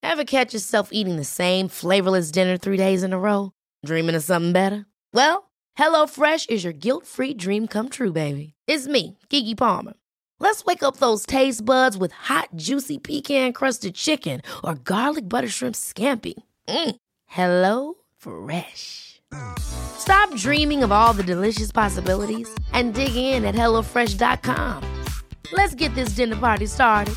Ever catch yourself eating the same flavorless dinner 3 days in a row? Dreaming of something better? Well, HelloFresh is your guilt-free dream come true, baby. It's me, Keke Palmer. Let's wake up those taste buds with hot, juicy pecan-crusted chicken or garlic butter shrimp scampi. Hello Fresh. Stop dreaming of all the delicious possibilities and dig in at HelloFresh.com. Let's get this dinner party started.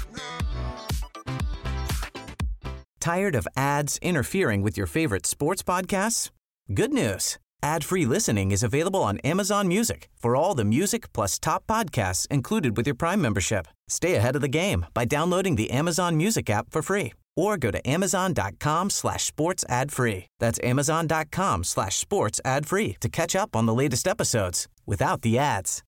Tired of ads interfering with your favorite sports podcasts? Good news. Ad-free listening is available on Amazon Music for all the music plus top podcasts included with your Prime membership. Stay ahead of the game by downloading the Amazon Music app for free or go to amazon.com/sports ad free. That's amazon.com/sports ad free to catch up on the latest episodes without the ads.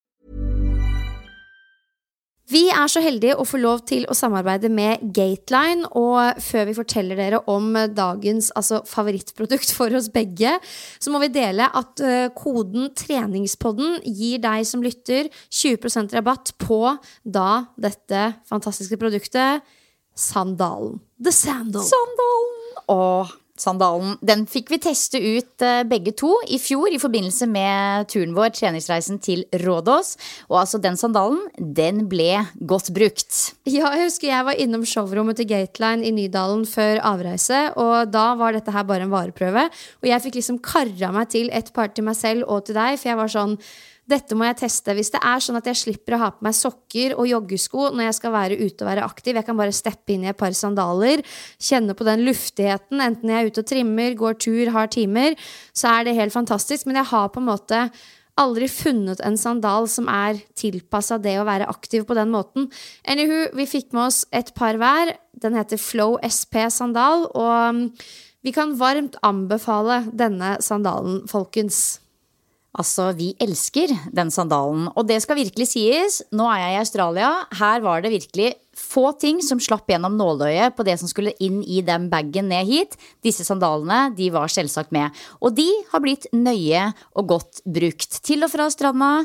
Vi så heldige å få lov til å samarbeide med Gateline, og før vi forteller dere om dagens favorittprodukt for oss begge, så må vi dele at koden treningspodden gir deg som lytter 20% rabatt på da dette fantastiske produktet, sandalen. The Sandal. Sandalen. Sandalen, den fikk vi teste ut begge to i fjor i forbindelse med turen vår, treningsreisen til Rådås. Og altså den sandalen, den ble godt brukt. Ja, jeg husker jeg var innom showrommet til Gateline i Nydalen før avreise, og da var dette her bare en vareprøve. Og jeg fikk liksom karret meg til et par til meg selv og til deg, for jeg var sånn, dette må jeg teste. Hvis det sånn at jeg slipper å ha på meg sokker og joggesko når jeg skal være ute og være aktiv, jeg kan bare steppe inn i et par sandaler, kjenne på den luftigheten, enten jeg ute og trimmer, går tur, har timer, så det helt fantastisk. Men jeg har på en måte aldri funnet en sandal som tilpasset det å være aktiv på den måten. Anywho, vi fikk med oss et par hver. Den heter Flow SP sandal, og vi kan varmt anbefale denne sandalen, folkens. Altså, vi elsker den sandalen, og det skal virkelig sies. Nå jeg i Australia, her var det virkelig få ting som slapp gjennom nåløyet på det som skulle inn i den baggen ned hit. Disse sandalene, de var selvsagt med. Og de har blitt nøye og godt brukt. Til og fra stranda,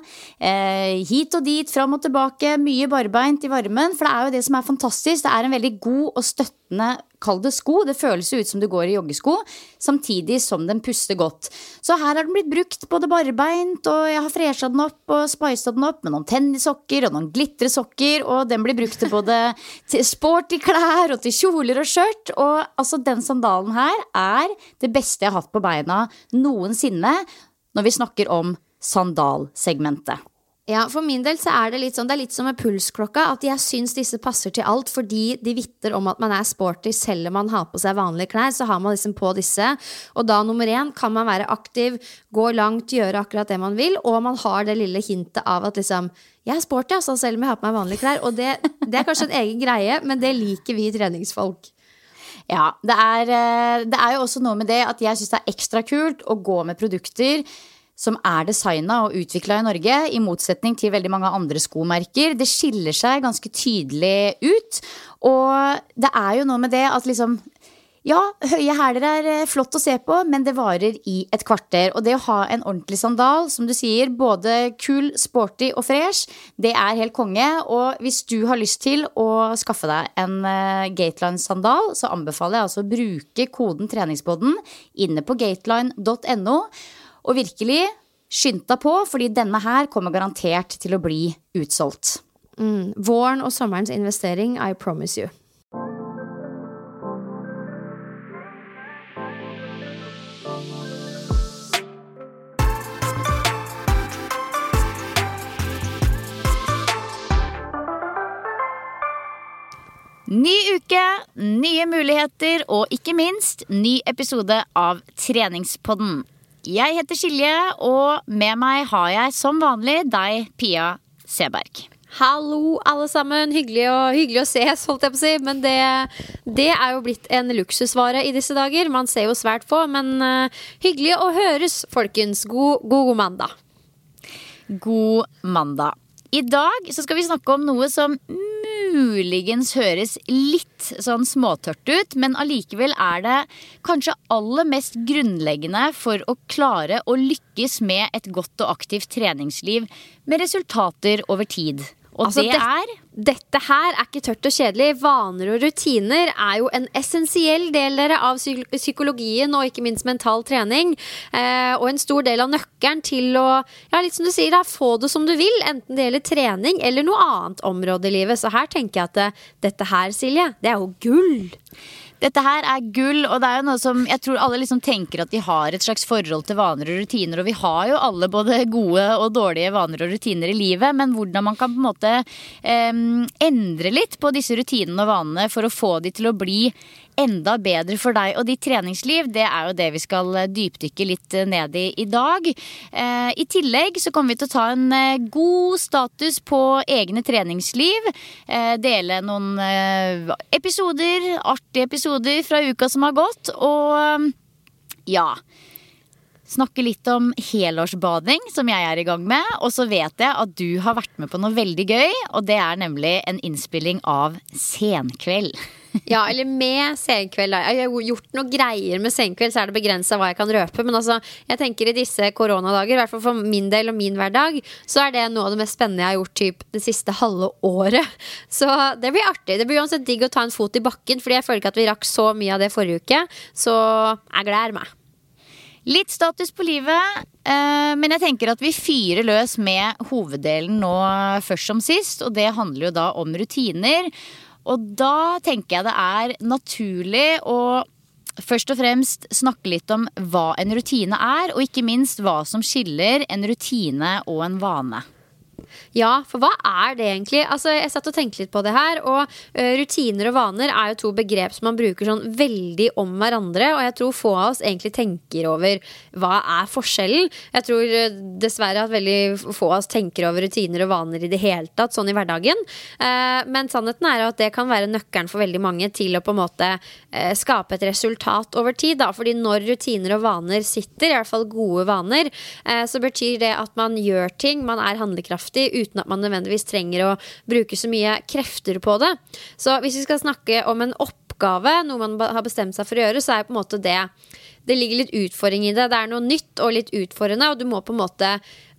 hit og dit, fram og tilbake, mye barbeint i varmen. For det jo det som fantastisk. Det en veldig god og støttende, kall det sko. Det føles ut som du går i joggesko, samtidig som den puster godt. Så her har den blitt brukt både barbeint, og jeg har freshet den opp og spicet den opp med noen tennissokker og noen glitresokker, og den blir brukt til både til sporty klær og til kjoler og skjørt. Og altså den sandalen her det beste jeg har hatt på beina noensinne når vi snakker om sandalsegmentet. Ja, for min del så det litt sånn, det litt som med pulsklokka, at jeg synes disse passer til alt, fordi de vitter om at man sporty, selv om man har på seg vanlige klær, så har man liksom på disse, og da nummer 1 kan man være aktiv, gå langt, gjøre akkurat det man vil, og man har det lille hintet av at liksom, jeg sporty, altså, selv om jeg har på meg vanlige klær, og det kanskje en egen greie, men det liker vi treningsfolk. Ja, det jo også noe med det at jeg synes det ekstra kult å gå med produkter som designet og utviklet i Norge, i motsetning til veldig mange andre skomerker. Det skiller seg ganske tydelig ut, og det jo noe med det at liksom, ja, høye hæler flott å se på, men det varer i et kvarter. Og det å ha en ordentlig sandal, som du sier, både kul, sporty og fresh, det helt konge. Og hvis du har lyst til å skaffe deg en Gateline sandal, så anbefaler jeg altså å bruke koden treningspodden inne på gateline.no. Og virkelig skynd deg på, fordi denne her kommer garantert til å bli utsolgt. Våren og sommerens investering, I promise you. Ny uke, nye muligheter og ikke minst ny episode av Treningspodden. Jeg heter Silje, og med meg har jeg som vanlig deg, Pia Seberg. Hallo alle sammen, hyggelig å ses, holdt jeg på å si, men det jo blitt en luksusvare i disse dager. Man ser jo svært få, men hyggelig å høres, folkens. God mandag. God mandag. I dag så skal vi snakke om noe som muligens høres litt sånn småtørt ut, men allikevel det kanskje aller mest grunnleggende for å klare å lykkes med et godt og aktivt treningsliv med resultater over tid. Og Altså, dette her ikke tørt og kjedelig. Vaner og rutiner jo en essensiell del av psykologien og ikke minst mental trening. Og en stor del av nøkkelen til å, litt som du sier da, få det som du vil, enten det gjelder trening eller noe annet område i livet. Så her tenker jeg at dette her, Silje, det jo gull. Dette her gull, og det jo noe som jeg tror alle liksom tenker at de har et slags forhold til vaner og rutiner, og vi har jo alle både gode og dårlige vaner og rutiner i livet, men hvordan man kan på en måte endre litt på disse rutinene og vanene for å få de til å bli enda bedre for deg og ditt treningsliv, det jo det vi skal dypdykke litt ned i dag. I tillegg så kommer vi til å ta en god status på egne treningsliv, dele noen artige episoder fra uka som har gått, og snakke litt om helårsbading, som jeg i gang med. Og så vet jeg at du har vært med på noe veldig gøy, og det nemlig en innspilling av Senkveld. Ja, eller med senkveld. Jeg har gjort noe greier med senkveld, så det begrenset hva jeg kan røpe. Men altså, jeg tenker i disse koronadager, i hvert fall for min del og min hverdag, så det noe av det mest spennende jeg har gjort typ det siste halve året. Så det blir artig. Det blir uansett digg å ta en fot i bakken, fordi jeg føler ikke at vi rakk så mye av det forrige uke. Så jeg gleder meg. Litt status på livet, men jeg tenker at vi fyrer løs med hoveddelen nå først som sist, og det handler jo da om rutiner. Og da tenker jeg det naturlig å først og fremst snakke litt om hva en rutine og ikke minst hva som skiller en rutine og en vane. Ja, for hva det egentlig? Altså, jeg satt og tenkte litt på det her, og rutiner og vaner jo to begrep som man bruker sånn veldig om hverandre, og jeg tror få av oss egentlig tenker over hva forskjellen. Jeg tror dessverre at veldig få av oss tenker over rutiner og vaner i det hele tatt, sånn i hverdagen. Men sannheten at det kan være nøkkelen for veldig mange til å på en måte skape et resultat over tid, da. Fordi når rutiner og vaner sitter, i hvert fall gode vaner, så betyr det at man gjør ting, man handlekraftig, uten at man nødvendigvis trenger å bruke så mye krefter på det. Så hvis vi skal snakke om en oppgave, noe man har bestemt seg for å gjøre, så på en måte det ligger litt utfordring i det. Det noe nytt og litt utfordrende, og du må på en måte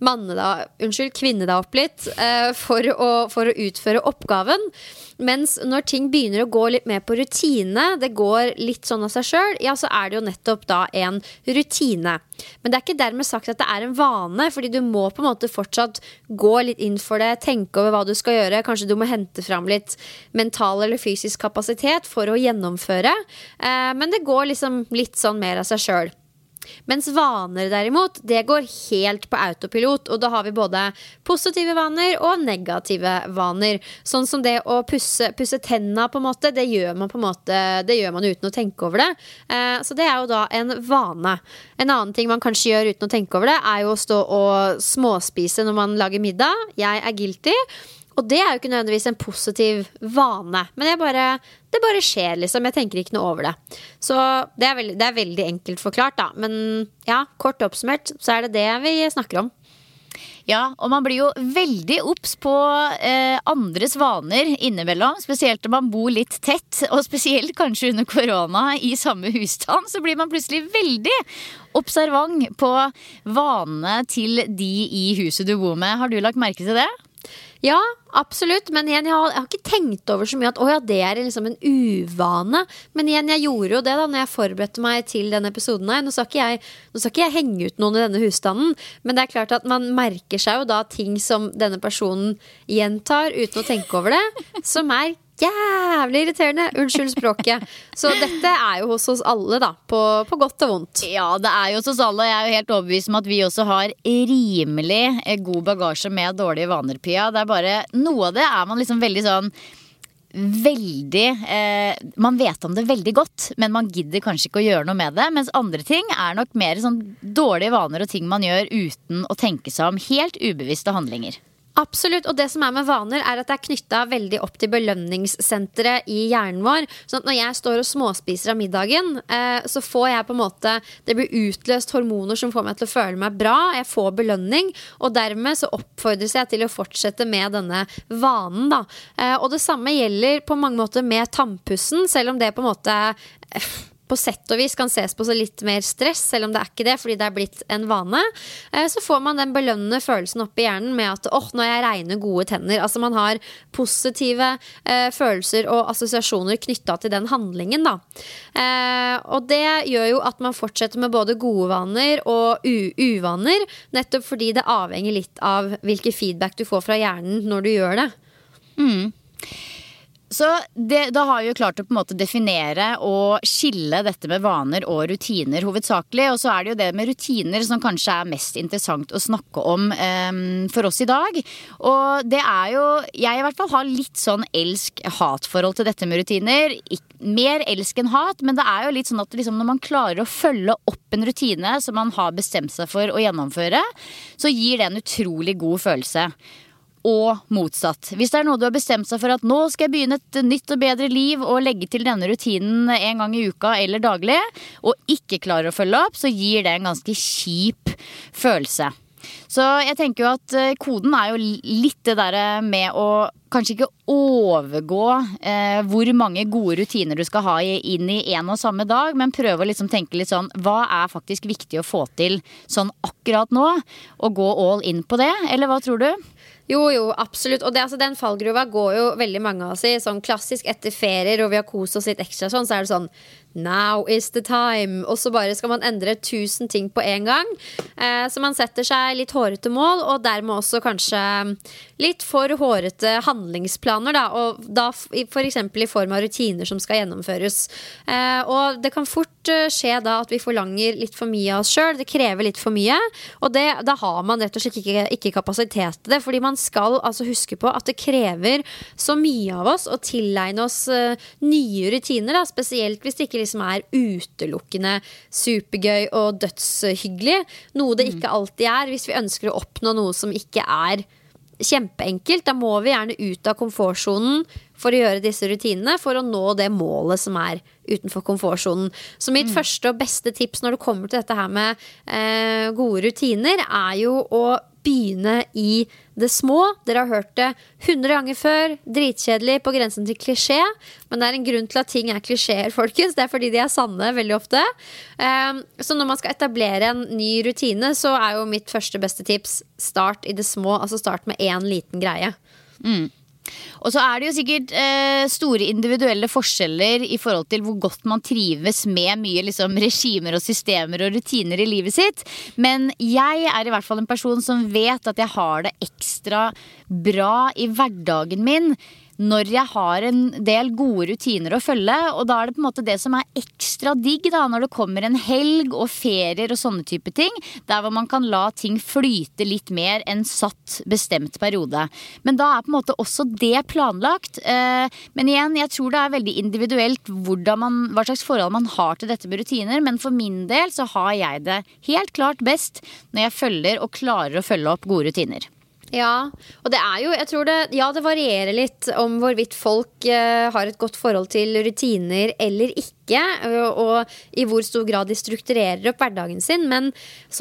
kvinne deg opp litt for å utføre oppgaven. Mens når ting begynner å gå litt mer på rutine, det går litt sånn av seg selv, ja, så det jo nettopp da en rutine. Men det ikke dermed sagt at det en vane, fordi du må på en måte fortsatt gå litt inn for det, tenke over hva du skal gjøre, kanskje du må hente fram litt mental eller fysisk kapasitet for å gjennomføre, men det går liksom litt sånn mer av seg selv. Mens vaner derimot, det går helt på autopilot, og da har vi både positive vaner og negative vaner. Sånn som det å pusse tennene på en måte, det gjør man uten å tenke over det. Så det jo da en vane. En annen ting man kanskje gjør uten å tenke over det, jo å stå og småspise når man lager middag. Jeg guilty. Og det jo ikke nødvendigvis en positiv vane, men det bare skjer liksom, jeg tenker ikke noe over det. Så det veldig enkelt forklart da, men ja, kort oppsummert så det vi snakker om. Ja, og man blir jo veldig obs på andres vaner innimellom, spesielt når man bor litt tett, og spesielt kanskje under korona i samme husstand, så blir man plutselig veldig observant på vanene til de i huset du bor med. Har du lagt merke til det? Ja, absolutt, men igjen, jeg har ikke tenkt over så mye at det liksom en uvane, men igjen, jeg gjorde jo det da når jeg forberedte meg til denne episoden her. Nå skal ikke jeg henge ut noen i denne husstanden, men det klart at man merker seg jo da ting som denne personen gjentar uten å tenke over det, som jævlig irriterende, unnskyld språket. Så dette jo hos oss alle da, på godt og vondt. Ja, det jo hos oss alle. Jeg jo helt overbevist om at vi også har rimelig god bagasje med dårlige vaner, Pia. Det bare, noe av det man liksom veldig sånn man vet om det veldig godt, men man gidder kanskje ikke å gjøre noe med det, mens andre ting nok mer sånn dårlige vaner og ting man gjør uten å tenke seg om, helt ubevisste handlinger. Absolutt, og det som med vaner at det knyttet veldig opp til belønningssenteret i hjernen vår. Sånn at når jeg står og småspiser av middagen, så får jeg på en måte, det blir utløst hormoner som får meg til å føle meg bra, jeg får belønning, og dermed så oppfordres jeg til å fortsette med denne vanen da. Og det samme gjelder på mange måter med tannpussen, selv om det på en måte på sett og vis kan ses på så litt mer stress, selv om det ikke det, fordi det blitt en vane, så får man den belønnende følelsen opp i hjernen med at nå har jeg regnet gode tenner. Altså man har positive følelser og assosiasjoner knyttet til den handlingen da. Og det gjør jo at man fortsetter med både gode vaner og uvaner, nettopp fordi det avhenger litt av hvilke feedback du får fra hjernen når du gjør det. Så da har vi jo klart å på en måte definere og skille dette med vaner og rutiner hovedsakelig, og så det jo det med rutiner som kanskje mest interessant å snakke om for oss i dag. Og det jo, jeg i hvert fall har litt sånn elsk-hat-forhold til dette med rutiner. Mer elsk enn hat, men det jo litt sånn at liksom, når man klarer å følge opp en rutine som man har bestemt seg for å gjennomføre, så gir det en utrolig god følelse. Og motsatt. Hvis det noe du har bestemt seg for at nå skal jeg begynne et nytt og bedre liv og legge til denne rutinen en gang i uka eller daglig, og ikke klarer å følge opp, så gir det en ganske kjip følelse. Så jeg tenker jo at koden jo litt det der med å kanskje ikke overgå hvor mange gode rutiner du skal ha inn i en og samme dag, men prøve å liksom tenke litt sånn, hva faktisk viktig å få til sånn akkurat nå, og gå all in på det, eller hva tror du? Jo, absolutt. Og den fallgruva går jo veldig mange av oss i. Sånn klassisk etter ferier, og vi har kost oss litt ekstra sånn, så det sånn now is the time. Og så bare skal man endre 1000 ting på en gang. Så man setter seg litt hårete mål, og dermed også kanskje litt for hårete handlingsplaner, da. Og da for eksempel i form av rutiner som skal gjennomføres. Og det kan fort skje da at vi forlanger litt for mye av oss selv. Det krever litt for mye. Og da har man rett og slett ikke kapasitet til det, fordi man skal altså huske på at det krever så mye av oss å tilegne oss nye rutiner, da, spesielt hvis det ikke liksom utelukkende supergøy og dødshyggelig, noe det ikke alltid hvis vi ønsker å oppnå noe som ikke kjempeenkelt. Da må vi gjerne ut av komfortsonen for å gjøre disse rutinene, for å nå det målet som utenfor komfortsonen. Så mitt første og beste tips når det kommer til dette her med gode rutiner, jo å begynne i det små. Dere har hørt det 100 ganger før. Dritkjedelig, på grensen til klisjé. Men det en grunn til at ting klisjéer, folkens. Det fordi de sanne veldig ofte. Så når man skal etablere en ny rutine, så jo mitt første beste tips start i det små. Altså start med en liten greie. Og så det jo sikkert store individuelle forskjeller i forhold til hvor godt man trives med mye liksom, regimer og systemer og rutiner i livet sitt. Men jeg i hvert fall en person som vet at jeg har det ekstra bra i hverdagen min når jeg har en del gode rutiner å følge, og da det på en måte det som ekstra digg da, når det kommer en helg og ferier og sånne type ting, der hvor man kan la ting flyte litt mer enn satt bestemt periode. Men da på en måte også det planlagt. Men igjen, jeg tror det veldig individuelt hva slags forhold man har til dette med rutiner, men for min del så har jeg det helt klart best når jeg følger og klarer å følge opp gode rutiner. Ja, og det jo, jeg tror det varierer litt om hvorvidt folk har et godt forhold til rutiner eller ikke, og i hvor stor grad de strukturerer opp hverdagen sin, men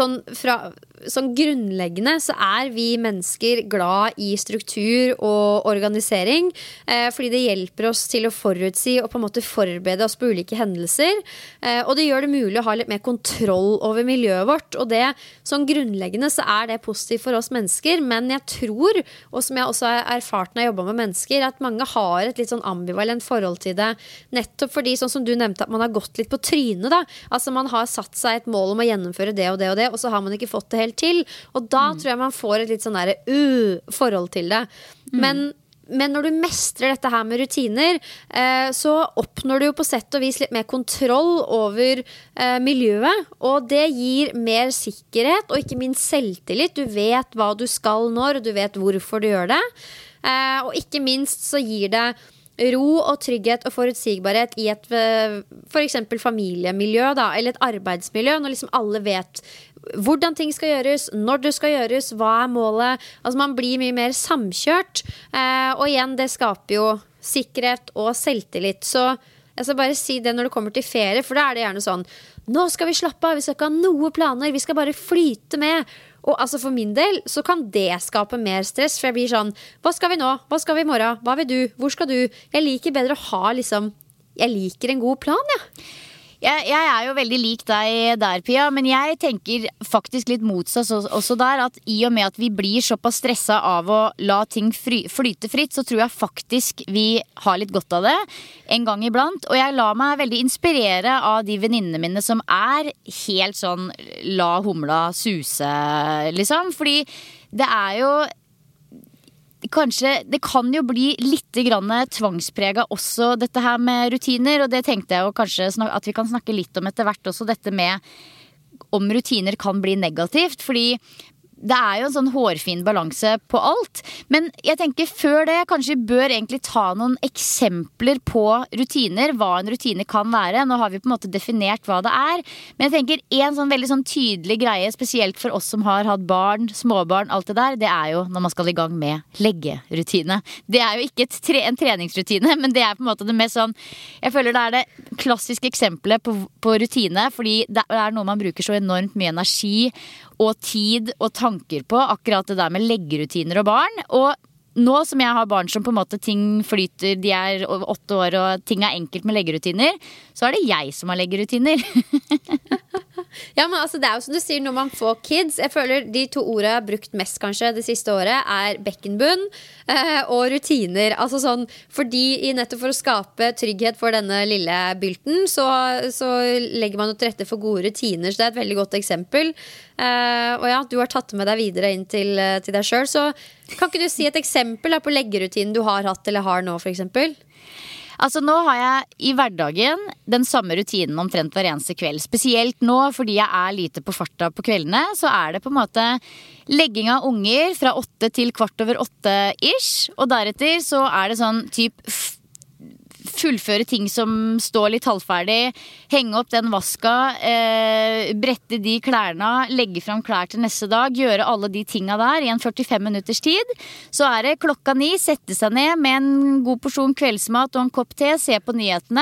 sånn grunnleggende så vi mennesker glad i struktur og organisering, fordi det hjelper oss til å forutsi og på en måte forberede oss på ulike hendelser, og det gjør det mulig å ha litt mer kontroll over miljøet vårt, og det sånn grunnleggende så det positivt for oss mennesker, men jeg tror, og som jeg også har erfart når jeg jobber med mennesker, at mange har et litt sånn ambivalent forhold til det, nettopp fordi, sånn som du nevnte, at man har gått litt på trynet da, altså man har satt seg et mål om å gjennomføre det og det og det, og så har man ikke fått det helt til, og da tror jeg man får et litt sånn der forhold til det, men når du mestrer dette her med rutiner, så oppnår du jo på sett og vis litt mer kontroll over miljøet, og det gir mer sikkerhet, og ikke minst selvtillit. Du vet hva du skal når, og du vet hvorfor du gjør det. Og ikke minst så gir det ro og trygghet og forutsigbarhet i et for eksempel familiemiljø da, eller et arbeidsmiljø, når liksom alle vet hvordan ting skal gjøres, når det skal gjøres, hva målet. Altså man blir mye mer samkjørt, og igjen, det skaper jo sikkerhet og selvtillit. Så jeg skal bare si det når det kommer til ferie, for da det gjerne sånn, nå skal vi slappe av, vi skal ikke ha noe planer, vi skal bare flyte med. Og altså for min del så kan det skape mer stress, for jeg blir sånn, hva skal vi nå? Hva skal vi i morgen? Hva vil du? Hvor skal du? Jeg liker bedre å ha liksom, jeg liker en god plan, ja. Jeg er jo veldig lik deg der, Pia, men jeg tenker faktisk litt motsatt også der, at i og med at vi blir såpass stresset av å la ting flyte fritt, så tror jeg faktisk vi har litt godt av det en gang iblant, og jeg lar meg veldig inspirere av de venninnene mine som er helt sånn la humla suse, liksom, fordi det er jo kanskje, det kan jo bli litt grann tvangsprega også dette her med rutiner, og det tenkte jeg jo kanskje at vi kan snakke litt om etter hvert også, dette med om rutiner kan bli negativt, fordi det er jo en sånn hårfin balanse på alt, men jeg tenker før det kanskje vi bør egentlig ta noen eksempler på rutiner, hva en rutine kan være. Nå har vi på en måte definert hva det er, men jeg tenker en sånn veldig sånn tydelig greie, spesielt for oss som har hatt barn, småbarn, alt det der, det er jo når man skal i gang med leggerutine. Det er jo ikke en treningsrutine, men det er på en måte det mest sånn, jeg føler det er det klassiske eksempelet på rutine, fordi det er noe man bruker så enormt mye energi og tid og tanker på, akkurat det der med leggerutiner og barn. Og nå som jeg har barn som på en måte ting flyter, de er 8 år og ting er enkelt med leggerutiner, så er det jeg som har leggerutiner. Ja, men altså, det er jo som du sier, når man får kids, jeg føler de 2 ordene jeg har brukt mest kanskje det siste året er bekkenbunn og rutiner, altså sånn, fordi nettopp for å skape trygghet for denne lille bylten, så legger man jo til rette for gode rutiner, så det er et veldig godt eksempel. Og ja, du har tatt med deg videre inn til deg selv, så kan ikke du si et eksempel på leggerutinen du har hatt eller har nå, for eksempel? Altså nå har jeg i hverdagen den samme rutinen omtrent hver eneste kveld. Spesielt nå, fordi jeg er lite på farta på kveldene, så er det på en måte legging av unger fra 8 til 7:15-ish. Og deretter så er det sånn typ fullføre ting som står litt halvferdig, henge opp den vaska, brette de klærne, legge frem klær til neste dag, gjøre alle de tinga der i en 45 minutters tid. Så er det 9:00, sette seg ned med en god porsjon kveldsmat og en kopp te, se på nyhetene.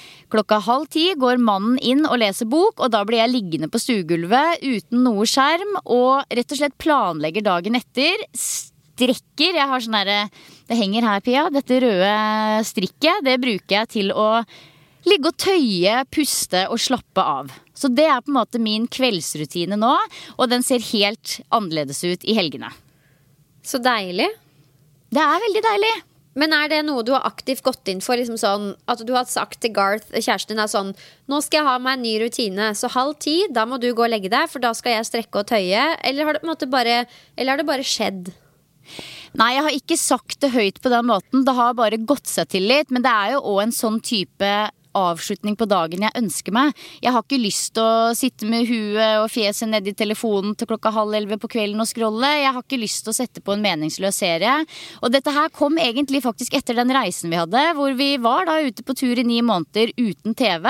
9:30 går mannen inn og leser bok, og da blir jeg liggende på stuegulvet uten noe skjerm, og rett og slett planlegger dagen etter. Strikker, jeg har sånn der, det henger her, Pia, dette røde strikket, det bruker jeg til å ligge og tøye, puste og slappe av. Så det er på en måte min kveldsrutine nå, og den ser helt annerledes ut i helgene. Så deilig. Det er veldig deilig. Men er det noe du har aktivt gått inn for, liksom sånn, at du har sagt til Garth, kjæresten din, er sånn, nå skal jeg ha meg en ny rutine, så 9:30, da må du gå og legge deg, for da skal jeg strekke og tøye, eller har det på en måte eller har det bare skjedd? Nei, jeg har ikke sagt det høyt på den måten. Det har bare gått seg til litt. Men det er jo også en sånn type avslutning på dagen jeg ønsker meg. Jeg har ikke lyst til å sitte med huet og fjeset ned i telefonen til 10:30 på kvelden og scrolle. Jeg har ikke lyst til å sette på en meningsløs serie. Og dette her kom egentlig faktisk etter den reisen vi hadde, hvor vi var da ute på tur i 9 måneder uten TV.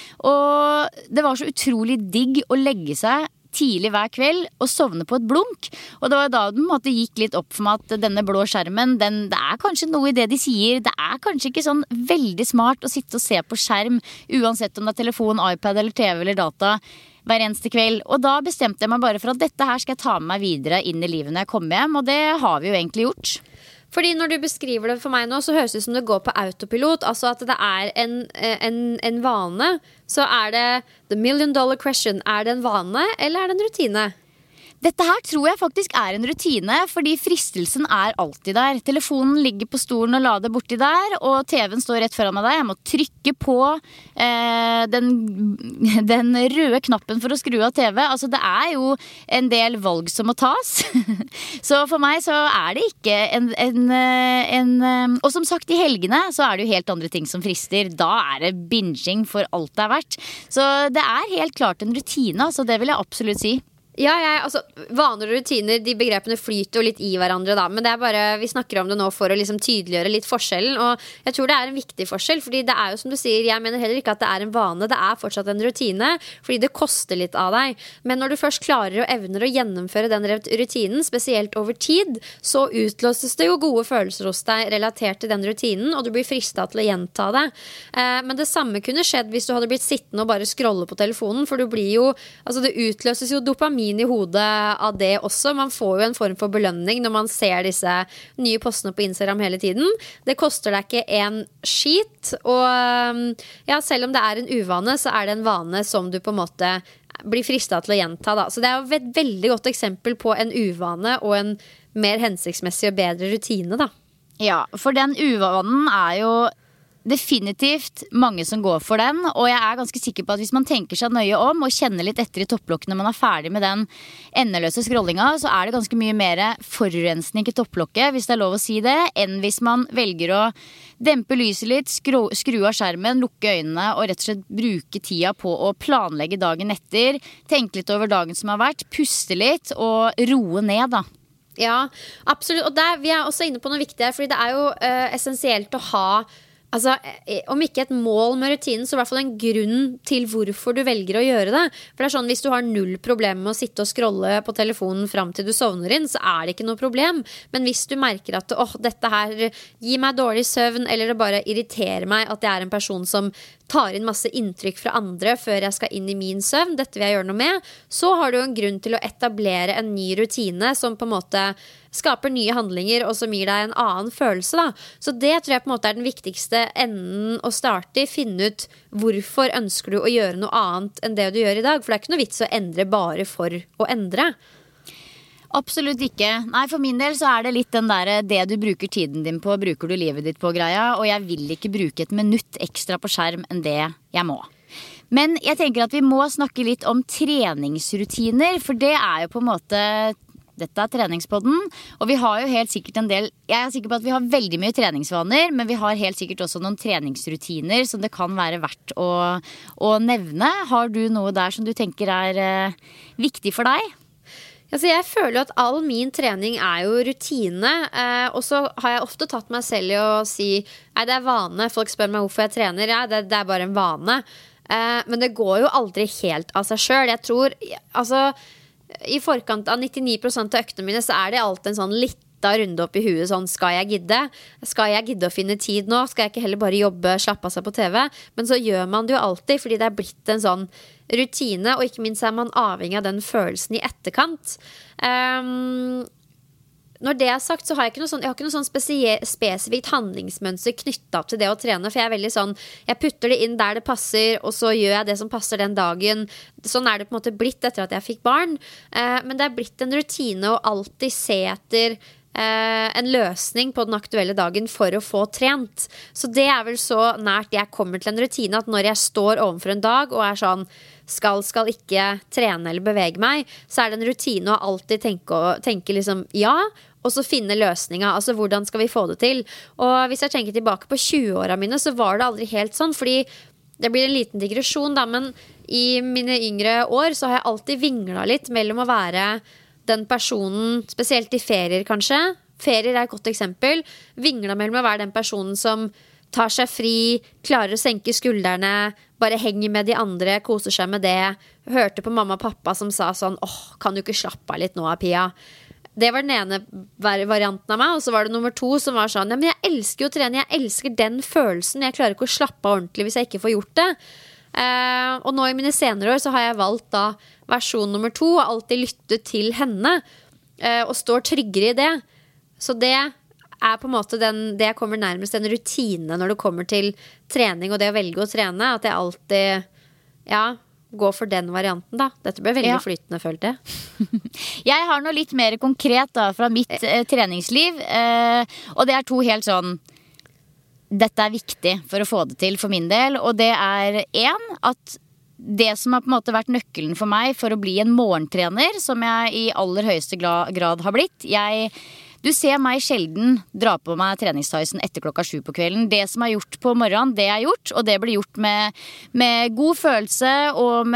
Og det var så utrolig digg å legge seg tidlig hver kveld og sovne på et blunk. Og det var da det på en måte gikk litt opp for meg at denne blå skjermen, det er kanskje noe i det de sier. Det er kanskje ikke sånn veldig smart å sitte og se på skjerm, uansett om det er telefon, iPad eller TV eller data, hver eneste kveld. Og da bestemte jeg meg bare for at dette her skal jeg ta med meg videre inn i livet når jeg kommer hjem, og det har vi jo egentlig gjort. Fordi når du beskriver det for meg nå, så høres det ut som det går på autopilot. Altså at det er en vane. Så er det the $1 million question. Er det en vane, eller er det en rutine? Dette her tror jeg faktisk er en rutine, fordi fristelsen er alltid der. Telefonen ligger på stolen og lader borti der, og TV-en står rett foran meg der. Jeg må trykke på den røde knappen for å skru av TV. Altså det er jo en del valg som må tas. Så for meg så er det ikke og som sagt i helgene så er det jo helt andre ting som frister. Da er det binging for alt det er verdt. Så det er helt klart en rutine, så det vil jeg absolutt si. Ja, altså, vaner og rutiner, de begrepene flyter jo litt i hverandre da, men det er bare, vi snakker om det nå for å liksom tydeliggjøre litt forskjellen, og jeg tror det er en viktig forskjell, fordi det er jo som du sier, jeg mener heller ikke at det er en vane, det er fortsatt en rutine, fordi det koster litt av deg, men når du først klarer og evner å gjennomføre den rutinen, spesielt over tid, så utløses det jo gode følelser hos deg relatert til den rutinen, og du blir fristet til å gjenta det. Men det samme kunne skjedd hvis du hadde blitt sittende og bare scrolle på telefonen, for du blir jo, altså det utløses jo dopamin dopamin i hodet av det også. Man får jo en form for belønning når man ser disse nye postene på Instagram hele tiden. Det koster deg ikke en skit, og ja, selv om det er en uvane, så er det en vane som du på en måte blir fristet til å gjenta da. Så det er jo et veldig godt eksempel på en uvane og en mer hensiktsmessig og bedre rutine da. Ja, for den uvanen er jo definitivt mange som går for den, og jeg er ganske sikker på at hvis man tenker seg nøye om og kjenner litt etter i topplokkene når man er ferdig med den endeløse scrollinga, så er det ganske mye mer forurensning i topplokket, hvis det er lov å si det, enn hvis man velger å dempe lyset litt, skru av skjermen, lukke øynene og rett og slett bruke tida på å planlegge dagen etter, tenke litt over dagen som har vært, puste litt og roe ned da. Ja, absolutt, og vi er også inne på noe viktig her, fordi det er jo essensielt å ha altså, om ikke et mål med rutinen, så i hvert fall en grunn til hvorfor du velger å gjøre det. For det er sånn, hvis du har null problem med å sitte og scrolle på telefonen frem til du sovner inn, så er det ikke noe problem. Men hvis du merker at dette her gir meg dårlig søvn, eller det bare irriterer meg at jeg er en person som tar inn masse inntrykk fra andre før jeg skal inn i min søvn, dette vil jeg gjøre noe med, så har du en grunn til å etablere en ny rutine som på en måte skaper nye handlinger og som gir deg en annen følelse da. Så det tror jeg på en måte er den viktigste enden å starte i, finne ut hvorfor ønsker du å gjøre noe annet enn det du gjør i dag, for det er ikke noe vits å endre bare for å endre. Absolutt ikke. Nei, for min del så er det litt den der det du bruker tiden din på, bruker du livet ditt på greia, og jeg vil ikke bruke et minutt ekstra på skjerm enn det jeg må. Men jeg tenker at vi må snakke litt om treningsrutiner, for det er jo på en måte dette er treningspodden, og vi har jo helt sikkert en del, jeg er sikker på at vi har veldig mye treningsvaner, men vi har helt sikkert også noen treningsrutiner som det kan være verdt å nevne. Har du noe der som du tenker er viktig for deg? Altså, jeg føler jo at all min trening er jo rutine, og så har jeg ofte tatt meg selv i å si, nei, det er vane, folk spør meg hvorfor jeg trener, ja, det er bare en vane, men det går jo aldri helt av seg selv. Jeg tror, altså, i forkant av 99% av øktene mine så er det alltid en sånn litta runde opp i huet, sånn, skal jeg gidde å finne tid nå, skal jeg ikke heller bare jobbe, slappe av seg på TV, men så gjør man det jo alltid, fordi det er blitt en sånn rutine, og ikke minst er man avhengig av den følelsen i etterkant. Når det er sagt, så har jeg ikke noe sånn spesifikt handlingsmønster knyttet til det å trene, for jeg er veldig sånn, jeg putter det inn der det passer, og så gjør jeg det som passer den dagen. Sånn er det på en måte blitt etter at jeg fikk barn, men det er blitt en rutine å alltid se etter en løsning på den aktuelle dagen for å få trent. Så det er vel så nært jeg kommer til en rutine, at når jeg står overfor en dag og er sånn, skal ikke trene eller bevege meg, så er det en rutine å alltid tenke liksom ja, og så finne løsninga, altså hvordan skal vi få det til. Og hvis jeg tenker tilbake på 20-årene mine, så var det aldri helt sånn, fordi det blir en liten digresjon da, men i mine yngre år så har jeg alltid vinglet litt mellom å være den personen, spesielt i ferier kanskje, ferier er et godt eksempel, vinglet mellom å være den personen som tar seg fri, klarer å senke skuldrene, bare henger med de andre, koser seg med det, hørte på mamma og pappa som sa sånn, kan du ikke slappe av litt nå, Pia? Det var den ene varianten av meg, og så var det nummer 2 som var sånn, ja, men jeg elsker jo å trene, jeg elsker den følelsen, jeg klarer ikke å slappe av ordentlig hvis jeg ikke får gjort det. Og nå i mine senere år så har jeg valgt da versjon nummer 2, og alltid lyttet til henne, og står tryggere i det. Så det er på en måte det jeg kommer nærmest en rutine når det kommer til trening og det å velge å trene, at jeg alltid går for den varianten da. Dette ble veldig flytende, følte jeg. Jeg har noe litt mer konkret da fra mitt treningsliv, og det er 2 helt sånn, dette er viktig for å få det til for min del, og det er 1, at det som har på en måte vært nøkkelen for meg for å bli en morgentrener, som jeg i aller høyeste grad har blitt. Du ser meg sjelden dra på meg treningstøysen etter 7 på kvelden. Det som er gjort på morgenen, det er gjort, og det blir gjort med god følelse og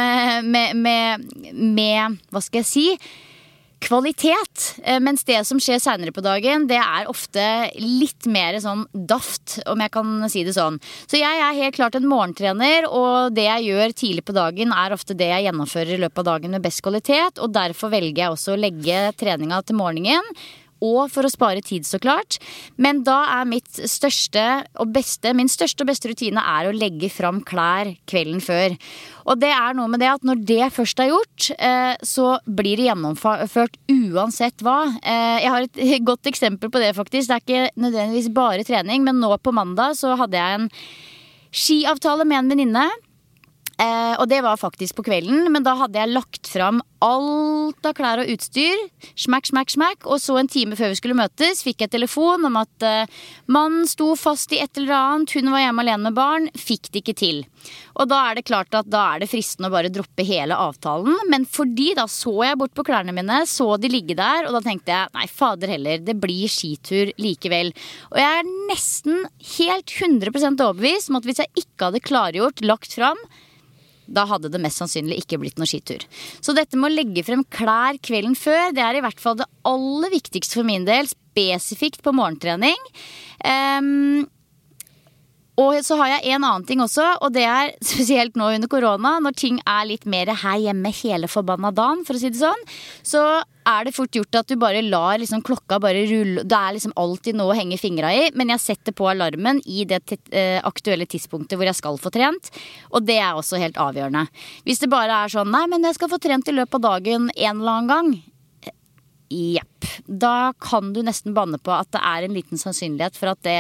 med hva skal jeg si, kvalitet, mens det som skjer senere på dagen, det er ofte litt mer sånn daft, om jeg kan si det sånn. Så jeg er helt klart en morgentrener, og det jeg gjør tidlig på dagen er ofte det jeg gjennomfører i løpet av dagen med best kvalitet, og derfor velger jeg også å legge treninga til morgenen, og for å spare tid så klart. Men da min største og beste rutine å legge fram klær kvelden før. Og det noe med det at når det først gjort, så blir det gjennomført uansett hva. Jeg har et godt eksempel på det faktisk. Det ikke nødvendigvis bare trening, men nå på mandag så hadde jeg en skiavtale med en venninne. Og det var faktisk på kvelden, men da hadde jeg lagt fram alt av klær og utstyr, smakk, og så en time før vi skulle møtes, fikk jeg telefon om at mannen sto fast i et eller annet, hun var hjemme alene med barn, fikk det ikke til. Og da det klart at da det fristende å bare droppe hele avtalen, men fordi da så jeg bort på klærne mine, så de ligge der, og da tenkte jeg, nei fader heller, det blir skitur likevel. Og jeg nesten helt 100% overbevist om at hvis jeg ikke hadde klargjort, lagt fram, da hadde det mest sannsynlig ikke blitt noen skitur. Så dette med å legge frem klær kvelden før, det I hvert fall det aller viktigste for min del, spesifikt på morgentrening. Og så har jeg en annen ting også, og det spesielt nå under korona, når ting litt mer her hjemme hele forbanna dagen, for å si det sånn, så det fort gjort at du bare lar liksom klokka bare rulle. Det liksom alltid noe å henge fingra I, men jeg setter på alarmen I det aktuelle tidspunktet hvor jeg skal få trent, og det også helt avgjørende. Hvis det bare sånn, nei, men jeg skal få trent I løpet av dagen en eller annen gang, jepp, da kan du nesten banne på at det en liten sannsynlighet for at det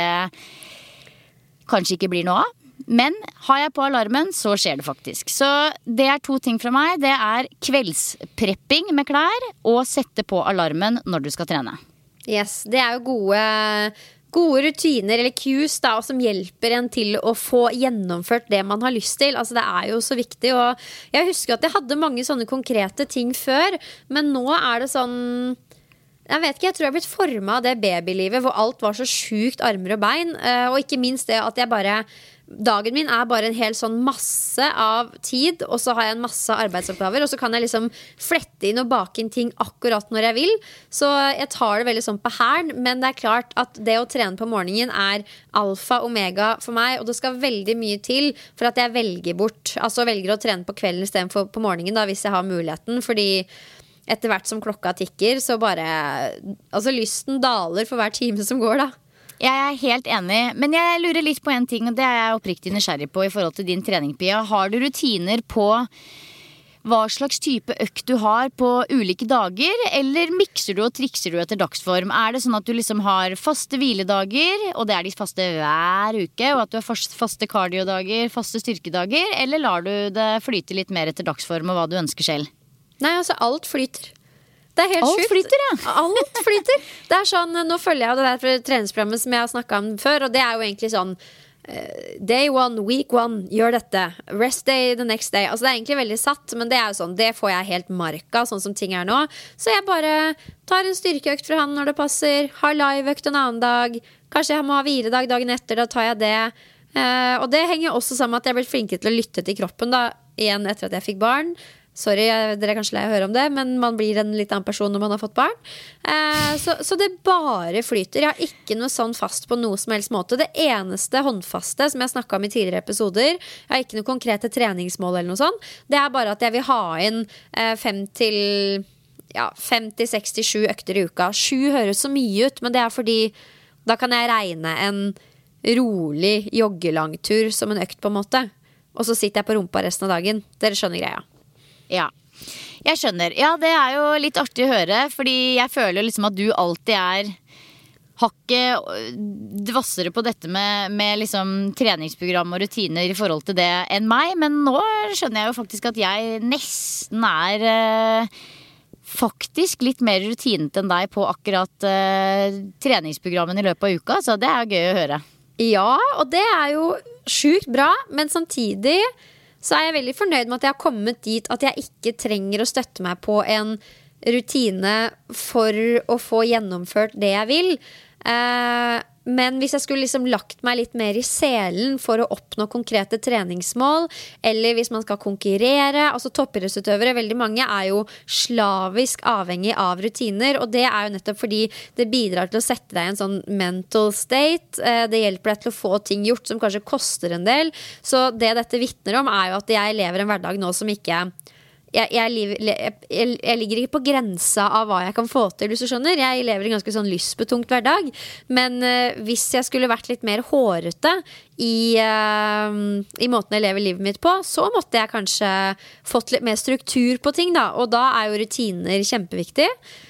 kanskje ikke blir noe av. Men har jeg på alarmen, så skjer det faktisk. Så det 2 ting fra meg. Det kveldsprepping med klær og sette på alarmen når du skal trene. Yes, det jo gode rutiner eller cues da, som hjelper en til å få gjennomført det man har lyst til. Altså det jo så viktig. Og jeg husker at jeg hadde mange sånne konkrete ting før, men nå det sånn... Jeg vet ikke, jeg tror jeg har blitt formet av det babylivet hvor alt var så sykt armer og bein, og ikke minst det at jeg bare dagen min bare en hel sånn masse av tid, og så har jeg en masse arbeidsoppgaver, og så kan jeg liksom flette inn og bake inn ting akkurat når jeg vil, så jeg tar det veldig sånn på hæren, men det klart at det å trene på morgenen alfa og omega for meg, og det skal veldig mye til for at jeg velger å trene på kvelden I stedet for på morgenen da, hvis jeg har muligheten, fordi etter hvert som klokka tikker, så bare lysten daler for hver time som går da. Jeg helt enig, men jeg lurer litt på en ting, og det jeg oppriktig nysgjerrig på I forhold til din trening, Pia. Har du rutiner på hva slags type økt du har på ulike dager, eller mikser du og trikser du etter dagsform? Det sånn at du liksom har faste hviledager, og det de faste hver uke, og at du har faste kardiodager, faste styrkedager, eller lar du det flyte litt mer etter dagsform og hva du ønsker selv? Nei, altså alt flyter. Det helt alt sjukt. Flyter, ja. Alt flyter. Det sånn, nå følger jeg jo det der treningsprogrammet som jeg har snakket om før, og det jo egentlig sånn day 1, week 1, gjør dette. Rest day the next day. Altså det egentlig veldig satt, men det jo sånn, det får jeg helt marka, sånn som ting nå. Så jeg bare tar en styrkeøkt fra han når det passer, har liveøkt en annen dag, kanskje jeg må ha hviledag dagen etter, da tar jeg det. Og det henger også sammen med at jeg ble flinkere til å lytte til kroppen da, igjen etter at jeg fikk barn. Sorry, dere kanskje lei å høre om det, men man blir en litt annen person når man har fått barn. Så det bare flyter. Jeg har ikke noe sånn fast på noe som helst måte. Det eneste håndfaste som jeg snakket om I tidligere episoder, jeg har ikke noe konkrete treningsmål eller noe sånt, det bare at jeg vil ha inn 50-67 økter I uka. 7 høres så mye ut, men det fordi da kan jeg regne en rolig joggelangtur som en økt på en måte. Og så sitter jeg på rumpa resten av dagen. Dere skjønner greia. Ja, jeg skjønner. Ja, det jo litt artig å høre, fordi jeg føler liksom at du alltid hakket dvassere på dette med liksom treningsprogram og rutiner I forhold til det enn meg, men nå skjønner jeg jo faktisk at jeg nesten faktisk litt mer rutinet enn deg på akkurat treningsprogrammen I løpet av uka, så det gøy å høre. Ja, og det jo sjukt bra, men samtidig så jeg veldig fornøyd med at jeg har kommet dit at jeg ikke trenger å støtte meg på en rutine for å få gjennomført det jeg vil. Men hvis jeg skulle liksom lagt meg litt mer I selen for å oppnå konkrete treningsmål, eller hvis man skal konkurrere, altså toppidrettsutøvere, veldig mange jo slavisk avhengig av rutiner, og det jo nettopp fordi det bidrar til å sette deg I en sånn mental state, det hjelper deg til å få ting gjort som kanskje koster en del, så det dette vittner om jo at jeg lever en hverdag nå som ikke jeg ligger ikke på grensa av hva jeg kan få til, hvis du skjønner. Jeg lever en ganske sånn lystbetungt hverdag. Men hvis jeg skulle vært litt mer hårete i måten jeg lever livet mitt på, så måtte jeg kanskje fått litt mer struktur på ting da. Og da jo rutiner kjempeviktig.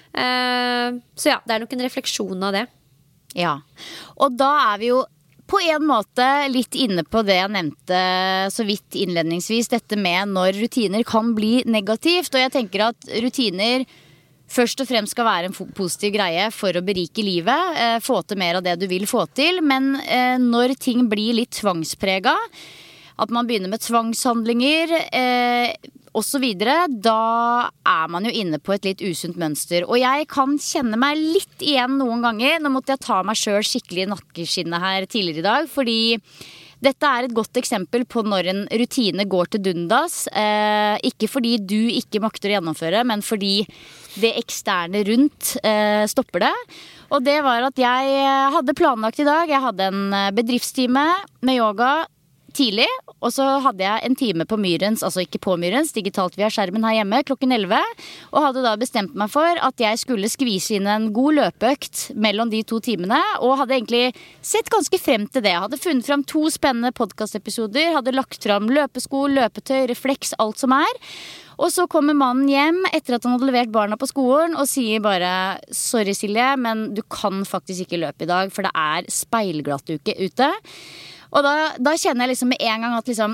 Så ja, det nok en refleksjon av det. Ja, og da vi jo på en måte litt inne på det jeg nevnte så vidt innledningsvis, dette med når rutiner kan bli negativt. Og jeg tenker at rutiner først og fremst skal være en positiv greie for å berike livet, få til mer av det du vil få til. Men når ting blir litt tvangspreget, at man begynner med tvangshandlinger og så videre, da man jo inne på et litt usunt mønster. Og jeg kan kjenne meg litt igjen noen ganger. Nå måtte jeg ta meg selv skikkelig i nakkeskinnet her tidligere i dag, fordi dette et godt eksempel på når en rutine går til dundas. Ikke fordi du ikke makter å gjennomføre, men fordi det eksterne rundt stopper det. Og det var at jeg hadde planlagt i dag. Jeg hadde en bedriftstime med yoga tidlig, og så hadde jeg en time på Myrens, altså ikke på Myrens, digitalt via skjermen her hjemme, klokken 11, og hadde da bestemt meg for at jeg skulle skvise inn en god løpeøkt mellom de 2 timene, og hadde egentlig sett ganske frem til det. Jeg hadde funnet frem 2 spennende podcastepisoder, hadde lagt frem løpesko, løpetøy, refleks, alt som og så kommer mannen hjem etter at han hadde levert barna på skolen og sier bare, sorry Silje, men du kan faktisk ikke løpe i dag, for det speilglattuke ute. Og da kjenner jeg liksom med en gang at liksom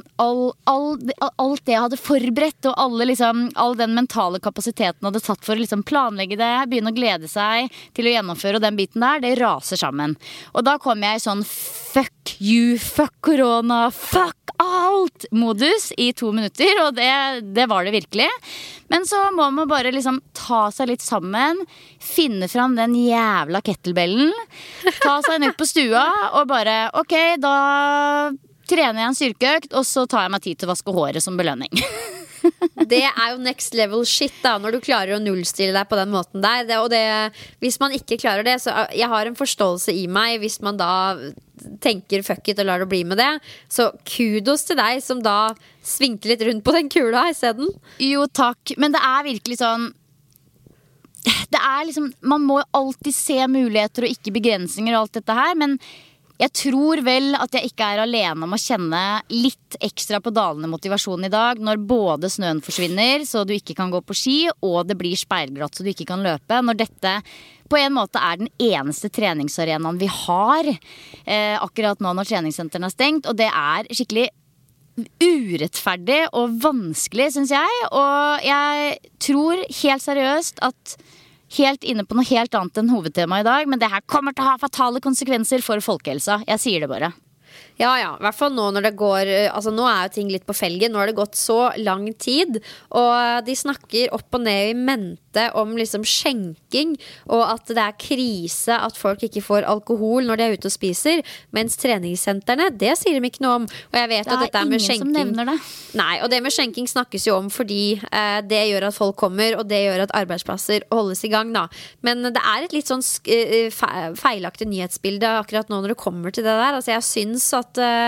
alt det jeg hadde forberedt, og all den mentale kapasiteten hadde tatt for å liksom planlegge det, begynne å glede seg til å gjennomføre den biten der, det raser sammen. Og da kom jeg i sånn fuck you, fuck korona, fuck alt-modus i 2 minutter, og det var det virkelig. Men så må man bare liksom ta seg litt sammen, finne fram den jævla kettlebellen, ta seg ned på stua og bare, ok, da trener jeg en styrkeøkt, og så tar jeg meg tid til å vaske håret som belønning. Det jo next level shit da, når du klarer å nullstille deg på den måten der. Hvis man ikke klarer det, så jeg har en forståelse i meg hvis man da tenker fuck it og lar det bli med det. Så kudos til deg som da svingte litt rundt på den kula i stedet. Jo, takk. Men det virkelig sånn, det liksom, man må alltid se muligheter og ikke begrensninger og alt dette her, men jeg tror vel at jeg ikke alene om å kjenne litt ekstra på dalende motivasjon i dag, når både snøen forsvinner, så du ikke kan gå på ski, og det blir speilglatt, så du ikke kan løpe. Når dette på en måte den eneste treningsarenaen vi har, akkurat nå når treningssentrene stengt, og det skikkelig urettferdig og vanskelig, synes jeg. Og jeg tror helt seriøst at helt inne på noe helt annet enn hovedtema i dag, men det her kommer til å ha fatale konsekvenser for folkehelsa. Jeg sier det bare. Ja, i hvert fall nå når det går, altså nå jo ting litt på felgen, nå har det gått så lang tid, og de snakker opp og ned i mente om liksom skjenking, og at det krise at folk ikke får alkohol når de ute og spiser, mens treningssentrene, det sier de ikke noe om, og jeg vet at dette med skjenking, som nevner det. Nei, og det med skjenking snakkes jo om fordi det gjør at folk kommer, og det gjør at arbeidsplasser holdes i gang da, men det et litt sånn feilaktig nyhetsbilde akkurat nå når det kommer til det der, altså jeg synes at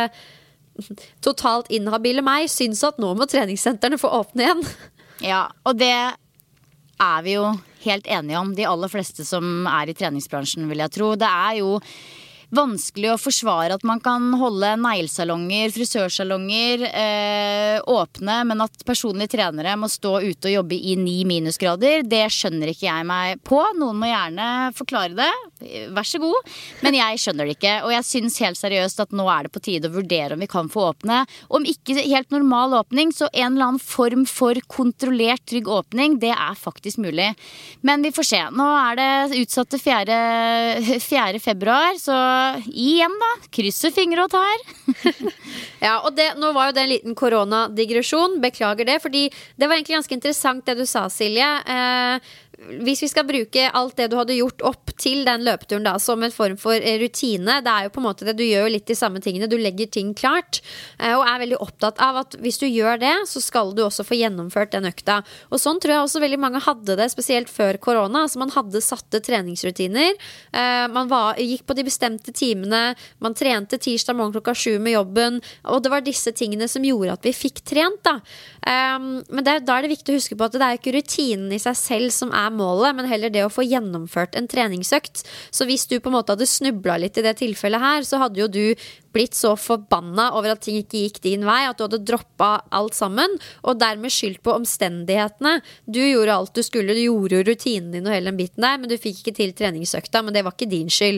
totalt inhabile meg synes at nå må treningssentrene få åpne igjen. Ja, og det vi jo helt enige om, de aller fleste som i treningsbransjen, vil jeg tro. Det jo vanskelig å forsvare at man kan holde neglsalonger, frisørsalonger åpne, men at personlige trenere må stå ute og jobbe i 9 minusgrader, det skjønner ikke jeg meg på. Noen må gjerne forklare det, vær så god, men jeg skjønner det ikke. Og jeg synes helt seriøst at nå det på tide å vurdere om vi kan få åpne. Om ikke helt normal åpning, så en eller annen form for kontrollert trygg åpning, det faktisk mulig. Men vi får se. Nå det utsatt til 4. februar, så igjen da, krysser fingre og tær. Ja, og nå var jo det en liten koronadigresjon, beklager det, fordi det var egentlig ganske interessant det du sa, Silje. hvis vi skal bruke alt det du hadde gjort opp til den løpeturen da, som en form for rutine, det jo på en måte det, du gjør jo litt de samme tingene, du legger ting klart, og veldig opptatt av at hvis du gjør det, så skal du også få gjennomført den økta. Og sånn tror jeg også veldig mange hadde det, spesielt før korona, altså man hadde satte treningsrutiner, man gikk på de bestemte timene, man trente tirsdag morgen 7 med jobben, og det var disse tingene som gjorde at vi fikk trent da. Men da det viktig å huske på at det ikke rutinen i seg selv som målet, men heller det å få gjennomført en treningsøkt. Så hvis du på en måte hadde snublet litt i det tilfellet her, så hadde jo du blitt så forbanna over at ting ikke gikk din vei, at du hadde droppet alt sammen, og dermed skyldt på omstendighetene. Du gjorde alt du skulle, du gjorde rutinen din og hele den biten der, men du fikk ikke til treningsøkta, men det var ikke din skyld.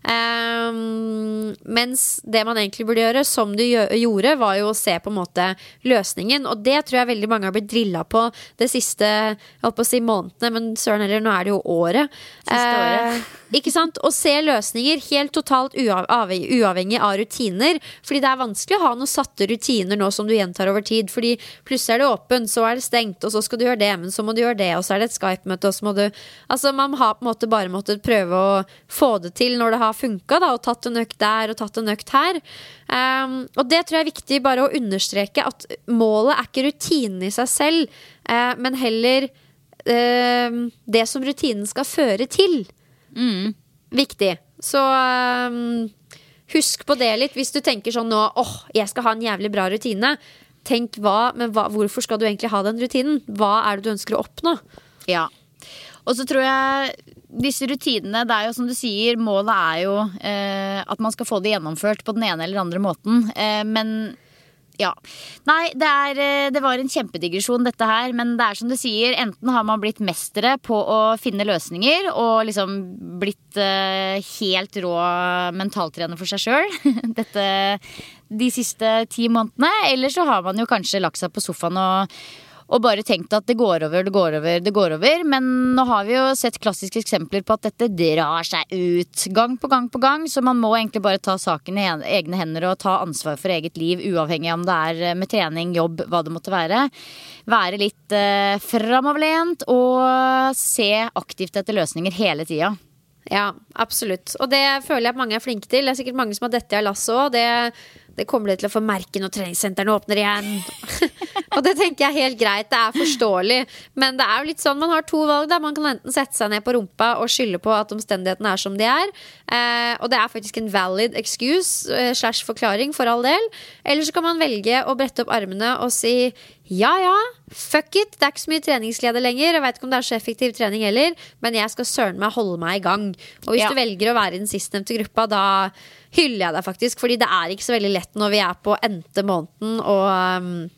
Mens det man egentlig burde gjøre, som du gjorde, var jo å se på en måte løsningen, og det tror jeg veldig mange har blitt drillet på det siste, jeg holdt på å si månedene, men søren heller, nå det jo året. Siste året. Ikke sant? Å se løsninger helt totalt uavhengig av rutiner, fordi det vanskelig å ha noen satte rutiner nå som du gjentar over tid, fordi plutselig det åpen, så det stengt, og så skal du gjøre det, men så må du gjøre det, og så det et Skype-møte, og så må du, altså man har på en måte bare måttet prøve å få det til når det har funket da, og tatt en økt der, og tatt en økt her, og det tror jeg er viktig bare å understreke at målet ikke rutinen i seg selv, men heller det som rutinen skal føre til. Viktig. Så husk på det litt. Hvis du tenker sånn nå, jeg skal ha en jævlig bra rutine, tenk hvorfor skal du egentlig ha den rutinen? Hva det du ønsker å oppnå? Ja. Og så tror jeg disse rutinene, det jo som du sier, målet jo at man skal få det gjennomført på den ene eller andre måten, men ja, nei, det var en kjempedigresjon dette her, men det som du sier, enten har man blitt mestere på å finne løsninger og liksom blitt helt rå mentaltrener for seg selv de siste 10 månedene, eller så har man jo kanskje lagt seg på sofaen og bare tenkt at det går over, men nå har vi jo sett klassiske eksempler på at dette drar seg ut gang på gang, så man må egentlig bare ta saken i egne hender og ta ansvar for eget liv, uavhengig om det med trening, jobb, hva det måtte være litt fremoverlent og se aktivt etter løsninger hele tiden. Ja, absolutt. Og det føler jeg at mange flinke til. Det sikkert mange som har dette lasset også. Det kommer det til å få merke når treningssentrene åpner igjen. Og det tenker jeg helt greit, det forståelig. Men det jo litt sånn, man har 2 valg da. Man kan enten sette seg ned på rumpa og skylde på at omstendighetene som de og det faktisk en valid excuse / forklaring for all del. Eller så kan man velge å brette opp armene og si ja, fuck it, det ikke så mye treningsglede lenger. Jeg vet ikke om det så effektiv trening heller, men jeg skal søren meg holde meg i gang. Og hvis du velger å være i den sistnevnte gruppa, da hyller jeg deg faktisk, fordi det ikke så veldig lett når vi på endte måneden, og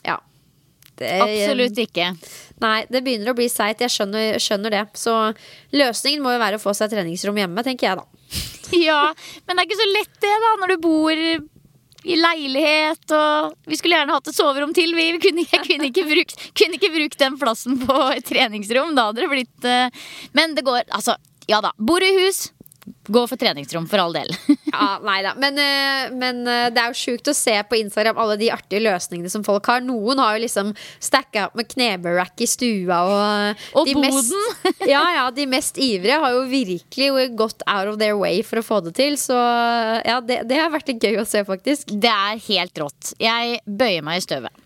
absolutt ikke. Nei, det begynner å bli seit, jeg skjønner det. Så løsningen må jo være å få seg treningsrom hjemme, tenker jeg da. Ja, men det ikke så lett det da, når du bor i leilighet, og vi skulle gjerne hatt et soverom til. Jeg kunne ikke brukt den plassen på et treningsrom. Da hadde det blitt men det går, altså, ja da, bor i hus, gå for treningsrom for all del. Ja, neida, men det jo sjukt å se på Instagram alle de artige løsningene som folk har. Noen har jo liksom stakket opp med knebelrack i stua, og de boden. De mest ivrige har jo virkelig gått out of their way for å få det til. Så ja, det har vært litt gøy å se faktisk. Det helt rått. Jeg bøyer meg i støvet.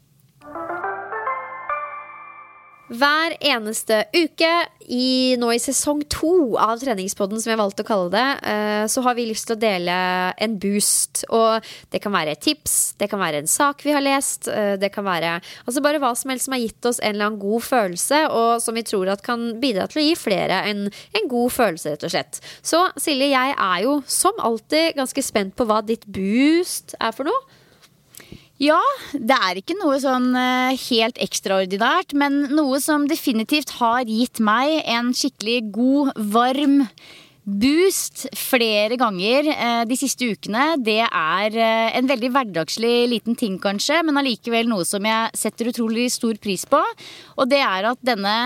Hver eneste uke nå i sesong 2 av treningspodden, som jeg valgte å kalle det, så har vi lyst til å dele en boost. Og det kan være et tips, det kan være en sak vi har lest, det kan være altså bare hva som helst som har gitt oss en eller annen god følelse, og som vi tror at kan bidra til å gi flere en god følelse, rett og slett. Så Silje, jeg jo som alltid ganske spent på hva ditt boost for noe. Ja, det ikke noe sånn helt ekstraordinært, men noe som definitivt har gitt meg en skikkelig god, varm boost flere ganger de siste ukene. Det en veldig hverdagslig liten ting kanskje, men allikevel noe som jeg setter utrolig stor pris på. Og det at denne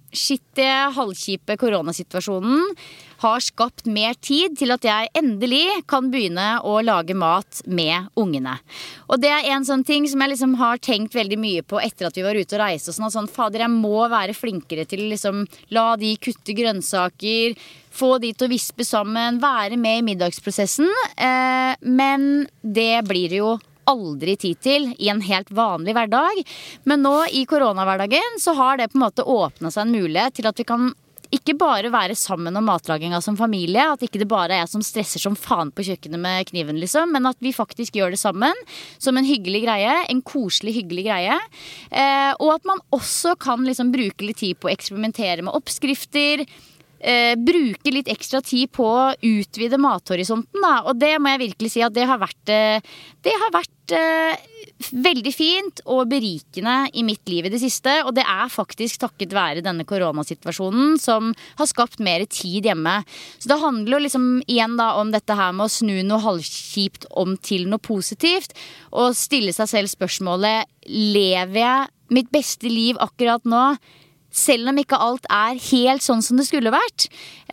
skittige, halvkjipe koronasituasjonen har skapt mer tid til at jeg endelig kan begynne å lage mat med ungene. Og det en sånn ting som jeg liksom har tenkt veldig mye på etter at vi var ute og reise og sånn, fader, jeg må være flinkere til å liksom la de kutte grønnsaker, få de til å vispe sammen, være med i middagsprosessen, men det blir jo aldri tid til i en helt vanlig hverdag. Men nå i koronahverdagen så har det på en måte åpnet seg en mulighet til at vi kan ikke bare være sammen om matlaginga som familie, at ikke det bare jeg som stresser som faen på kjøkkenet med kniven liksom, men at vi faktisk gjør det sammen som en hyggelig greie, en koselig hyggelig greie, og at man også kan liksom bruke litt tid på å eksperimentere med oppskrifter, bruke litt ekstra tid på å utvide mathorisonten da. Og det må jeg virkelig si at det har vært veldig fint og berikende i mitt liv i det siste, og det faktisk takket være denne koronasituasjonen som har skapt mer tid hjemme. Så det handler jo liksom igjen da om dette her med å snu noe halvkjipt om til noe positivt, og stille seg selv spørsmålet, lever jeg mitt beste liv akkurat nå, selv om ikke alt helt sånn som det skulle vært?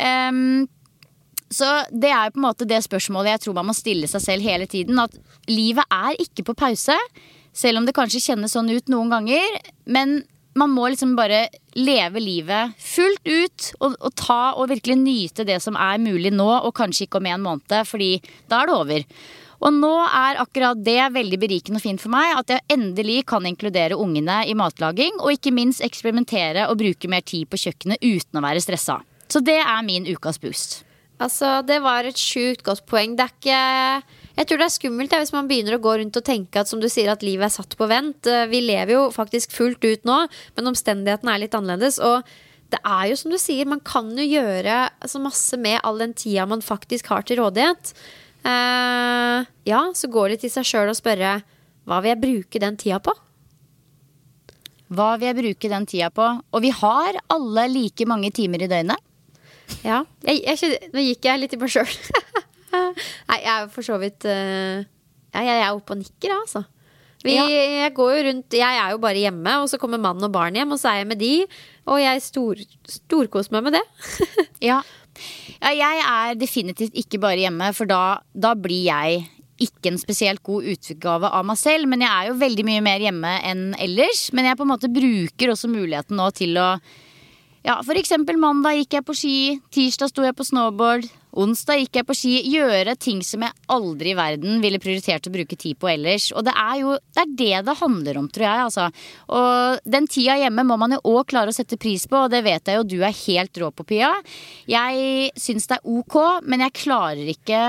Så det på en måte det spørsmålet jeg tror man må stille seg selv hele tiden, at livet ikke på pause, selv om det kanskje kjennes sånn ut noen ganger, men man må liksom bare leve livet fullt ut og ta og virkelig nyte det som mulig nå, og kanskje ikke om en måned, fordi da det over. Og nå akkurat det veldig berikende og fint for meg, at jeg endelig kan inkludere ungene i matlaging, og ikke minst eksperimentere og bruke mer tid på kjøkkenet uten å være stresset. Så det min ukas boost. Altså, det var et sjukt godt poeng. Det ikke Jeg tror det skummelt hvis man begynner å gå rundt og tenke at, som du sier, at livet satt på vent. Vi lever jo faktisk fullt ut nå, men omstendighetene litt annerledes. Og det jo som du sier, man kan jo gjøre så masse med all den tida man faktisk har til rådighet. Ja, så går det til seg selv å spørre, hva vil jeg bruke den tida på? Hva vil jeg bruke den tida på? Og vi har alle like mange timer i døgnet. Ja, nå gikk jeg litt i meg selv. Nei, jeg for så vidt jeg oppe og nikker da, altså. Jeg går jo rundt, jeg jo bare hjemme, og så kommer mann og barn hjem, og så jeg med de, og jeg storkoser meg med det. Ja, jeg definitivt ikke bare hjemme, for da blir jeg ikke en spesielt god utgave av meg selv, men jeg jo veldig mye mer hjemme enn ellers, men jeg på en måte bruker også muligheten nå til å, ja, for eksempel mandag gikk jeg på ski, tirsdag sto jeg på snowboard, onsdag gikk jeg på ski, gjøre ting som jeg aldri i verden ville prioritert å bruke tid på ellers, og det det handler om, tror jeg, altså. Og den tida hjemme må man jo også klare å sette pris på, og det vet jeg jo du helt rå på, Pia. Jeg synes det ok, men jeg klarer ikke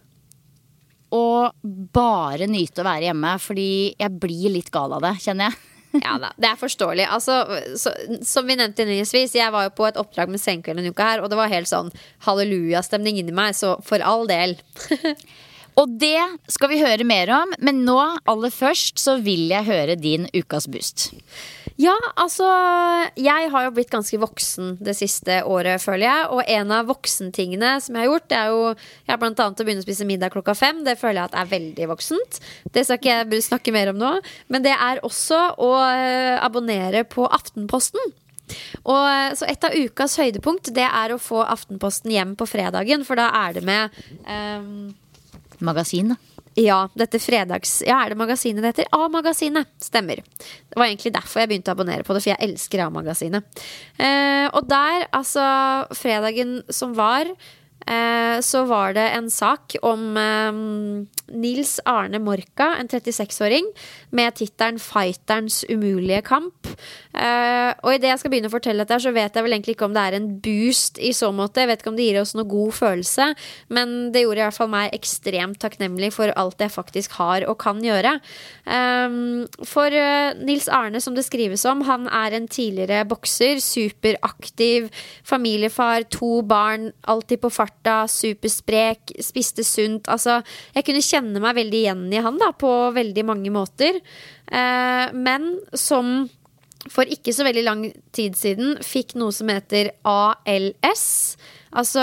å bare nyte å være hjemme, fordi jeg blir litt gal av det, kjenner jeg. Ja da, det forståelig. Altså, som vi nevnte innledningsvis, jeg var jo på et oppdrag med Senkveld en uke her, og det var helt sånn halleluja-stemning inni meg, så for all del. Og det skal vi høre mer om, men nå, aller først, så vil jeg høre din ukas boost. Ja, altså, jeg har jo blitt ganske voksen det siste året, føler jeg. Og en av voksentingene som jeg har gjort, jeg har blant annet å begynne å spise middag 5:00. Det føler jeg at veldig voksent. Det skal ikke jeg snakke mer om nå. Men det også å abonnere på Aftenposten. Og så et av ukas høydepunkt, det å få Aftenposten hjem på fredagen, for da det med Magasin. Ja, dette fredags... Ja, det magasinet det heter? A-magasinet, stemmer. Det var egentlig derfor jeg begynte å abonnere på det, for jeg elsker A-magasinet. Og der, altså, fredagen som var, så var det en sak om Nils Arne Morka, en 36-åring, med tittelen Fighterens umulige kamp. Og i det jeg skal begynne å fortelle dette, så vet jeg vel egentlig ikke om det en boost i så måte. Jeg vet ikke om det gir oss noe god følelse, men det gjorde i hvert fall meg ekstremt takknemlig for alt jeg faktisk har og kan gjøre. For Nils Arne, som det skrives om, han en tidligere bokser, superaktiv, familiefar, 2 barn, alltid på farta, supersprek, spiste sunt. Altså, jeg kunne kjenne meg veldig igjen i han da, på veldig mange måter. Men som for ikke så veldig lang tid siden fikk noe som heter ALS, altså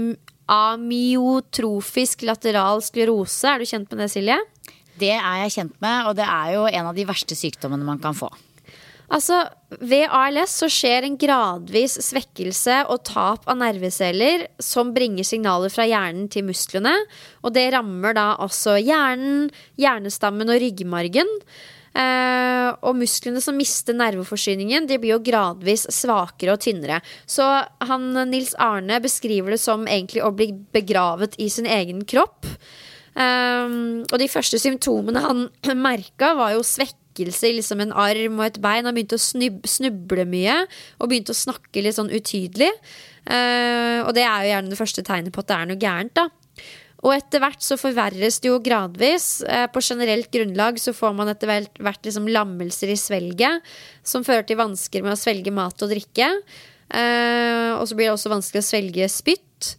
amyotrofisk lateral sklerose. Du kjent med det, Silje? Det jeg kjent med, og det jo en av de verste sykdommene man kan få. Altså, ved ALS så skjer en gradvis svekkelse og tap av nerveceller som bringer signaler fra hjernen til musklene, og det rammer da også hjernen, hjernestammen og ryggmargen. Og musklene som mister nerveforsyningen, de blir jo gradvis svakere og tynnere. Så Nils Arne beskriver det som egentlig å bli begravet i sin egen kropp. Og de første symptomene han merket var jo svekkelse i liksom en arm og et bein. Han begynte å snuble mye og begynte å snakke litt sånn utydelig. Og det er jo gjerne det første tegnet på at det er noe gærent da. Og etter hvert så forverres det jo gradvis. På generelt grunnlag så får man etter hvert liksom lammelser i svelget, som fører til vansker med å svelge mat og drikke. Og så blir det også vanskelig å svelge spytt.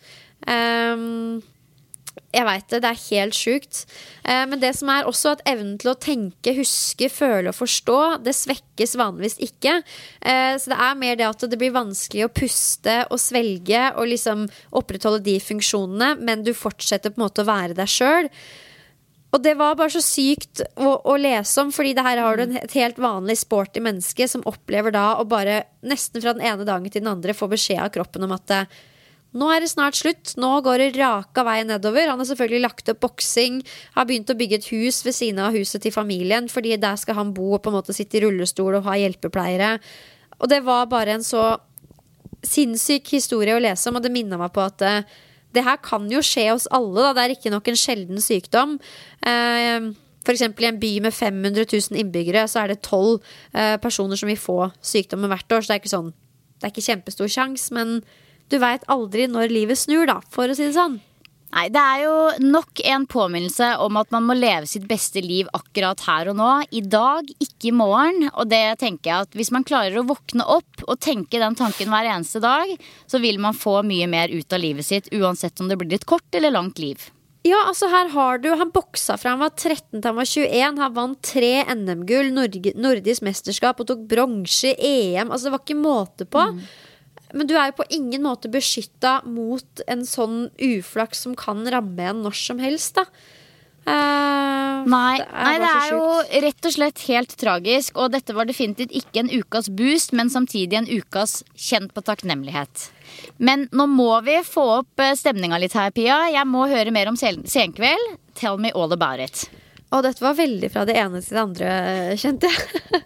Jeg vet det, det er helt sykt. Men det som er også at evnen til å tenke, huske, føle og forstå, det svekkes vanligvis ikke. Så det er mer det at det blir vanskelig å puste og svelge og liksom opprettholde de funksjonene, men du fortsetter på en måte å være deg selv. Og det var bare så sykt å lese om, fordi det her har du et helt vanlig sporty menneske som opplever da å bare nesten fra den ene dagen til den andre få beskjed av kroppen om at nå er det snart slutt, nå går det raka vei nedover. Han har selvfølgelig lagt opp boksing, har begynt å bygge et hus ved siden av huset til familien, fordi der skal han bo og på en måte sitte i rullestol og ha hjelpepleiere. Og det var bare en så sinnssyk historie å lese om, og det minnet meg på at det her kan jo skje hos alle da. Det er ikke nok en sjelden sykdom. For eksempel i en by med 500 000 innbyggere så er det 12 personer som vil få sykdommen hvert år, så det er ikke sånn, det er ikke kjempestor sjans, men du vet aldri når livet snur da, for å si det sånn. Nei, det er jo nok en påminnelse om at man må leve sitt beste liv akkurat her og nå. I dag, ikke i morgen. Og det tenker jeg at hvis man klarer å våkne opp og tenke den tanken hver eneste dag, så vil man få mye mer ut av livet sitt, uansett om det blir et kort eller langt liv. Ja, altså her har du, han boksa fra han var 13 til han var 21, han vant 3 NM-gull, nordisk mesterskap og tok bronse i EM, altså det var ikke måte på. Men du er jo på ingen måte beskyttet mot en sånn uflaks som kan ramme en når som helst da. Nei, det er jo rett og slett helt tragisk. Og dette var definitivt ikke en ukas boost, men samtidig en ukas kjent på takknemlighet. Men nå må vi få opp stemninga litt her, Pia. Jeg må høre mer om senkveld. Tell me all about it. Og dette var veldig fra det ene til det andre, kjente jeg.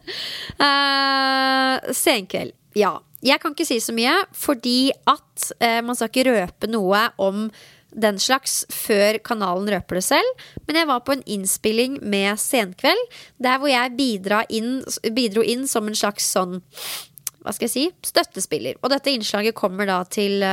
Senkveld, ja. Jeg kan ikke si så mye, fordi at man skal ikke røpe noe om den slags før kanalen røper det selv. Men jeg var på en innspilling med Senkveld, der hvor jeg bidro inn som en slags sånn, hva skal jeg si, støttespiller. Og dette innslaget kommer da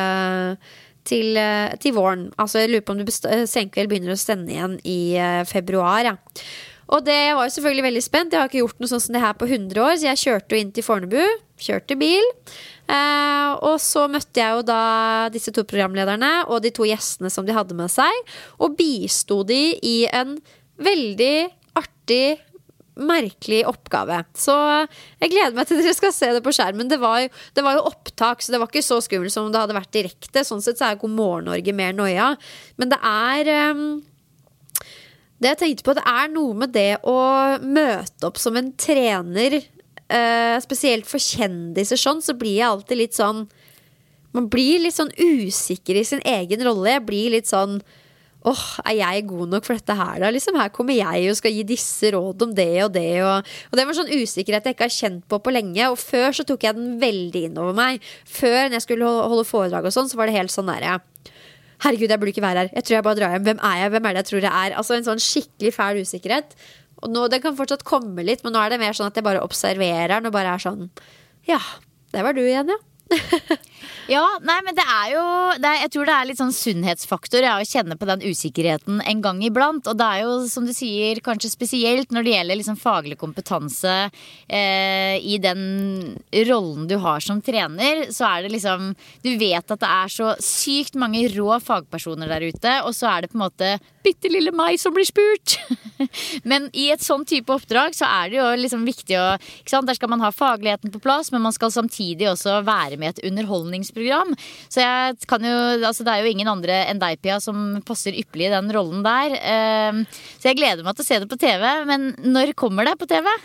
til våren. Altså jeg lurer på om Senkveld begynner å sende igjen i februar, ja. Og det var jo selvfølgelig veldig spent. Jeg har ikke gjort noe sånn som det her på 100 år, så jeg kjørte jo inn til Fornebu, kjørte bil, og så møtte jeg jo da disse 2 programlederne og de 2 gjestene som de hadde med seg, og bistod de i en veldig artig, merkelig oppgave. Så jeg gleder meg til dere skal se det på skjermen. Det var jo opptak, så det var ikke så skummelt som om det hadde vært direkte. Sånn sett så er God morgen Norge mer noia. Men det er det jeg tenkte på, det er noe med det å møte opp som en trener, spesielt for kjendiser sånn, så blir jeg alltid litt sånn, man blir litt sånn usikker i sin egen rolle. Jeg blir litt sånn, er jeg god nok for dette her da? Liksom, her kommer jeg og skal gi disse råd om det og det. Og det var sånn usikkerhet jeg ikke har kjent på lenge. Og før så tok jeg den veldig inn over meg. Før når jeg skulle holde foredrag og sånn, så var det helt sånn der, herregud, jeg burde ikke være her. Jeg tror jeg bare drar hjem. Hvem er jeg? Hvem er det jeg tror jeg er? Altså en sånn skikkelig fæl usikkerhet. Og nå, det kan fortsatt komme litt, men nå er det mer sånn at jeg bare observerer den og bare er sånn, ja, det var du igjen, ja. Ja, nei, men det er jo jeg tror det er litt sånn sunnhetsfaktor å kjenne på den usikkerheten en gang iblant. Og det er jo, som du sier, kanskje spesielt når det gjelder liksom faglig kompetanse i den rollen du har som trener. Så er det liksom, du vet at det er så sykt mange rå fagpersoner der ute, og så er det på en måte bitte lille meg som blir spurt. Men i et sånn type oppdrag så er det jo liksom viktig å, ikke sant? Der skal man ha fagligheten på plass, men man skal samtidig også være med et underholdningsprogram. Så jeg kan jo, altså det er jo ingen andre enn deg, Pia, som passer ypperlig i den rollen der. Så jeg gleder meg til å se det på TV. Men når kommer det på TV?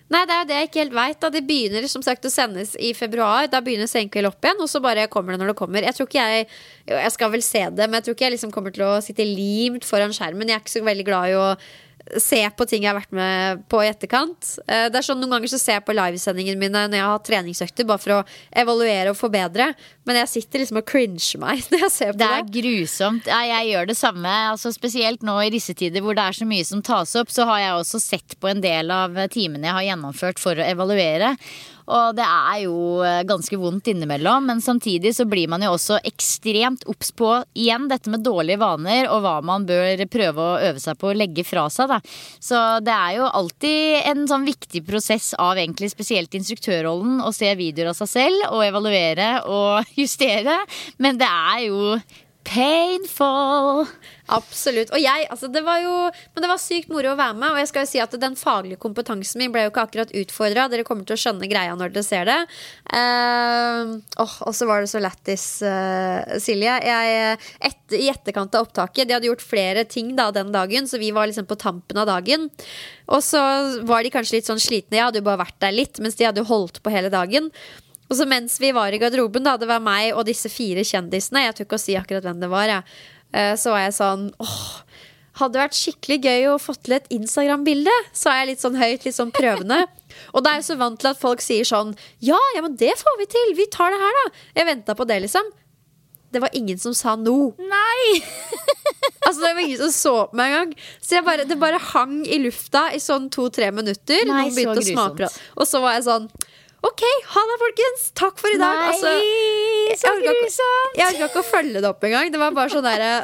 Nei, det er jo det jeg ikke helt vet da. Det begynner som sagt å sendes i februar. Da begynner Senkveld opp igjen, og så bare kommer det når det kommer. Jeg tror ikke jeg skal vel se det, men jeg tror ikke jeg liksom kommer til å sitte limt foran skjermen. Jeg er ikke så veldig glad i å se på ting jeg har vært med på i etterkant. Det er sånn, noen ganger så ser jeg på livesendingene mine når jeg har treningsøkter, bare for å evaluere og forbedre. Men jeg sitter liksom og cringer meg når jeg ser på det. Det er grusomt. Ja, jeg gjør det samme. Altså, spesielt nå i disse tider hvor det er så mye som tas opp, så har jeg også sett på en del av timene jeg har gjennomført for å evaluere. Og det er jo ganske vondt innimellom, men samtidig så blir man jo også ekstremt obs på igjen dette med dårlige vaner og hva man bør prøve å øve seg på å legge fra seg da. Så det er jo alltid en sånn viktig prosess av egentlig spesielt instruktørrollen å se videoer av seg selv og evaluere og justere, men det er jo painful. Absolutt. Og det var sykt moro å være med. Og jeg skal jo si at den faglige kompetansen min ble jo ikke akkurat utfordret. Dere kommer til å skjønne greia når dere ser det. Og så var det så lættis, Silje. I etterkant av opptaket, de hadde gjort flere ting da den dagen, så vi var liksom på tampen av dagen. Og så var de kanskje litt sånn slitne. Jeg hadde jo bare vært der litt, mens de hadde jo holdt på hele dagen. Og så mens vi var i garderoben da, det var meg og disse 4 kjendisene, jeg tør ikke å si akkurat hvem det var, så var jeg sånn, hadde vært skikkelig gøy å få til et Instagram-bilde, så er jeg litt sånn høyt, litt sånn prøvende. Og da er jeg så vant til at folk sier sånn, ja, men det får vi til, vi tar det her da. Jeg ventet på det liksom. Det var ingen som sa no. Nei! Altså det var ingen som så på meg en gang. Så det bare hang i lufta i sånn 2-3 minutter. Nei, noen begynte å smake. Og så var jeg sånn, ok, ha det folkens, takk for i dag. Nei, altså, så grusomt. Jeg orket ikke å følge det opp en gang. Det var bare sånn der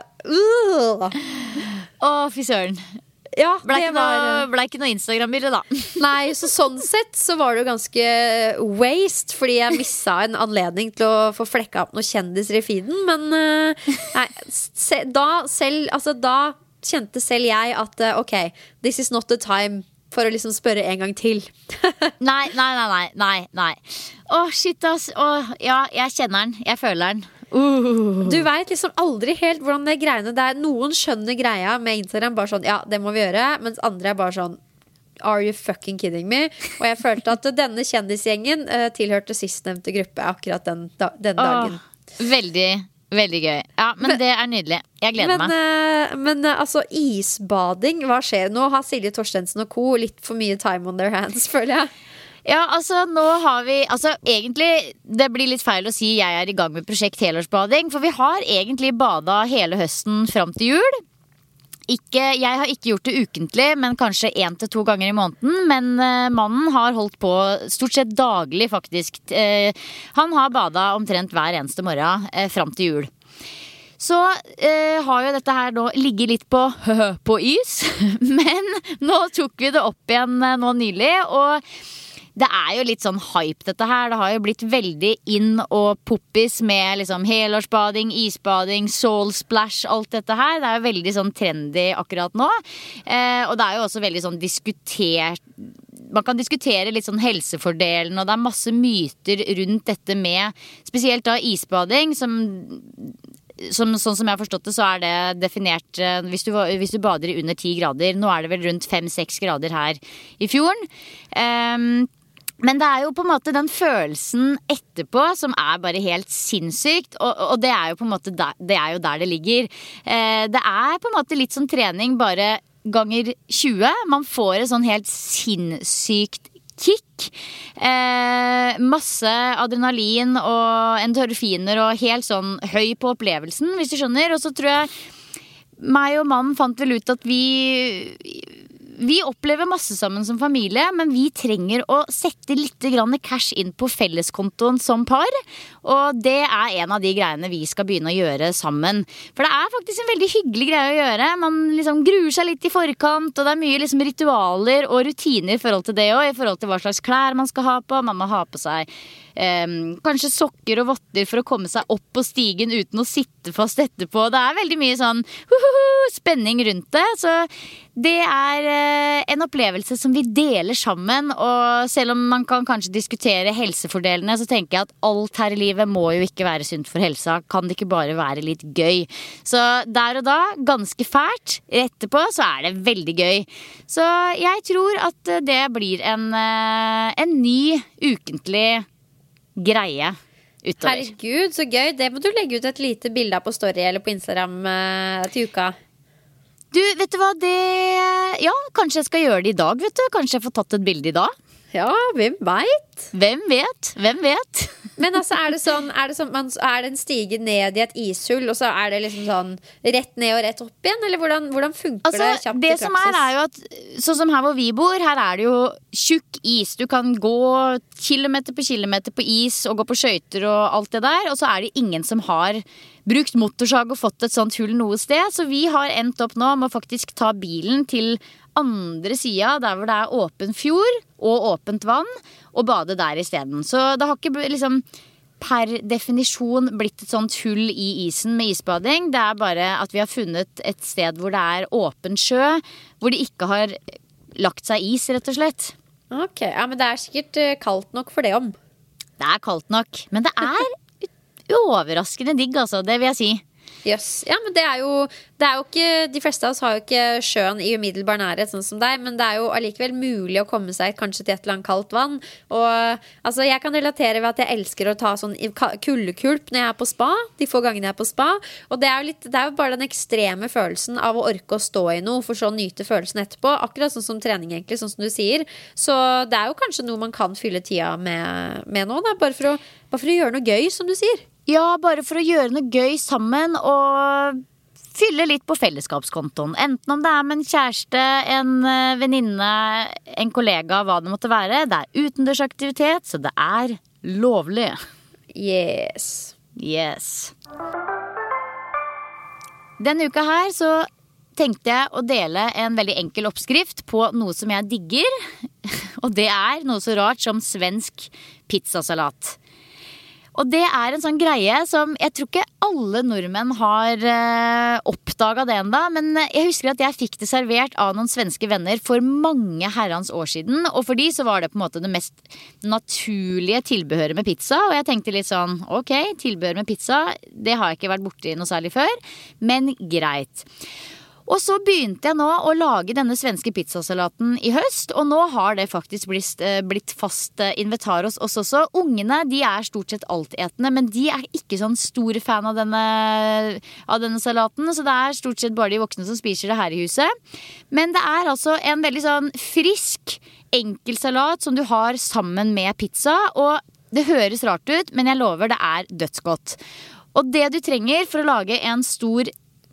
fy søren. Ja, ble ikke noe Instagram-bilde da. Nei, så sånn sett så var det jo ganske waste, fordi jeg misset en anledning til å få flekka opp noen kjendiser i feeden. Men nei, da kjente selv jeg at ok, this is not the time for å liksom spørre en gang til. Nei. Shit ass. Ja, jeg kjenner den. Jeg føler den. Du vet liksom aldri helt hvordan det greiene det er. Noen skjønner greia med Instagram, bare sånn, ja, det må vi gjøre. Mens andre er bare sånn, are you fucking kidding me? Og jeg følte at denne kjendisgjengen tilhørte sistnevnte gruppe akkurat denne dagen. Veldig gøy. Ja, men det er nydelig. Jeg gleder meg. Men altså, isbading, hva skjer? Nå har Silje Torstensen og co. litt for mye time on their hands, føler jeg. Ja, altså, nå har vi egentlig, det blir litt feil å si jeg er i gang med prosjekt helårsbading, for vi har egentlig badet hele høsten fram til jul. Jeg har ikke gjort det ukentlig, men kanskje 1 til 2 ganger i måneden. Men mannen har holdt på stort sett daglig faktisk. Han har badet omtrent hver eneste morgen fram til jul. Så har jo dette her nå ligget litt på is. Men nå tok vi det opp igjen nå nylig, og det er jo litt sånn hype dette her. Det har jo blitt veldig inn og poppis med liksom helårsbading, isbading, soul splash, alt dette her. Det er jo veldig sånn trendy akkurat nå. Og det er jo også veldig sånn diskutert. Man kan diskutere litt sånn helsefordelen, og det er masse myter rundt dette med spesielt da isbading, sånn som jeg har forstått det, så er det definert hvis du bader i under 10 grader. Nå er det vel rundt 5-6 grader her i fjorden. Men det er jo på en måte den følelsen etterpå som er bare helt sinnssykt, og det er jo på en måte det er jo der det ligger. Det er på en måte litt sånn trening bare ganger 20. Man får et sånn helt sinnssykt kick. Masse adrenalin og endorfiner og helt sånn høy på opplevelsen, hvis du skjønner. Og så tror jeg meg og mannen fant vel ut at vi opplever masse sammen som familie, men vi trenger å sette litt grann cash inn på felleskontoen som par, og det er en av de greiene vi skal begynne å gjøre sammen. For det er faktisk en veldig hyggelig greie å gjøre. Man liksom gruer seg litt i forkant, og det er mye liksom ritualer og rutiner i forhold til det også, i forhold til hva slags klær man skal ha på. Man må ha på seg kanskje sokker og votter for å komme seg opp på stigen uten å sitte fast etterpå. Det veldig mye sånn spenning rundt det. Så det en opplevelse som vi deler sammen. Og selv om man kan kanskje diskutere helsefordelene, så tenker jeg at alt her i livet må jo ikke være sunt for helsa. Kan det ikke bare være litt gøy? Så der og da, ganske fælt. Etterpå så det veldig gøy. Så jeg tror at det blir en ny ukentlig greie utover. Herregud, så gøy. Det må du legge ut et lite bilde av på Story eller på Instagram til uka. Du, vet du hva, ja, kanskje jeg skal gjøre det i dag, vet du. Kanskje jeg får tatt et bilde i dag. Ja, hvem vet? Hvem vet? Men altså, det det en stige ned i et ishull, og så det liksom sånn rett ned og rett opp igjen? Eller hvordan funker det kjapt i praksis? Det som jo at, sånn som her hvor vi bor, her det jo tjukk is. Du kan gå kilometer på is og gå på skøyter og alt det der, og så det ingen som har brukt motorsag og fått et sånt hull noe sted. Så vi har endt opp nå med å faktisk ta bilen til andre sida, der hvor det åpen fjord og åpent vann, og bade der i stedet. Så det har ikke liksom per definisjon blitt et sånt hull i isen med isbading. Det bare at vi har funnet et sted hvor det åpen sjø, hvor det ikke har lagt seg is, rett og slett. Ok, ja, men det sikkert kaldt nok for det om. Det kaldt nok, men det overraskende digg, altså, det vil jeg si. Yes. Ja, men det jo ikke, de fleste av oss har jo ikke sjøen i umiddelbar nærhet sånn som deg, men det jo allikevel mulig å komme seg kanskje til et eller annet kaldt vann. Og altså, jeg kan relatere ved at jeg elsker å ta sånn kuldekulp når jeg på spa, de få gangene jeg på spa, og det jo bare den ekstreme følelsen av å orke å stå i noe for så å nyte følelsen etterpå, akkurat sånn som trening egentlig, sånn som du sier. Så det jo kanskje noe man kan fylle tida med nå, da, bare for å gjøre noe gøy, som du sier. Ja, bare for å gjøre noe gøy sammen og fylle litt på fellesskapskontoen. Enten om det med en kjæreste, en venninne, en kollega, hva det måtte være. Det utendørsaktivitet, så det lovlig. Yes. Denne uka her så tenkte jeg å dele en veldig enkel oppskrift på noe som jeg digger. Og det noe så rart som svensk pizzasalat. Og det en sånn greie som jeg tror ikke alle nordmenn har oppdaget det enda, men jeg husker at jeg fikk det servert av noen svenske venner for mange herrens år siden, og for de så var det på en måte det mest naturlige tilbehøret med pizza, og jeg tenkte litt sånn, ok, tilbehør med pizza, det har jeg ikke vært borti noe særlig før, men greit. Og så begynte jeg nå å lage denne svenske pizzasalaten i høst, og nå har det faktisk blitt fast invitar hos oss også. Ungene, de stort sett altetende, men de ikke sånn store fan av denne salaten, så det stort sett bare de voksne som spiser det her i huset. Men det altså en veldig sånn frisk, enkel salat som du har sammen med pizza, og det høres rart ut, men jeg lover det dødsgodt. Og det du trenger for å lage en stor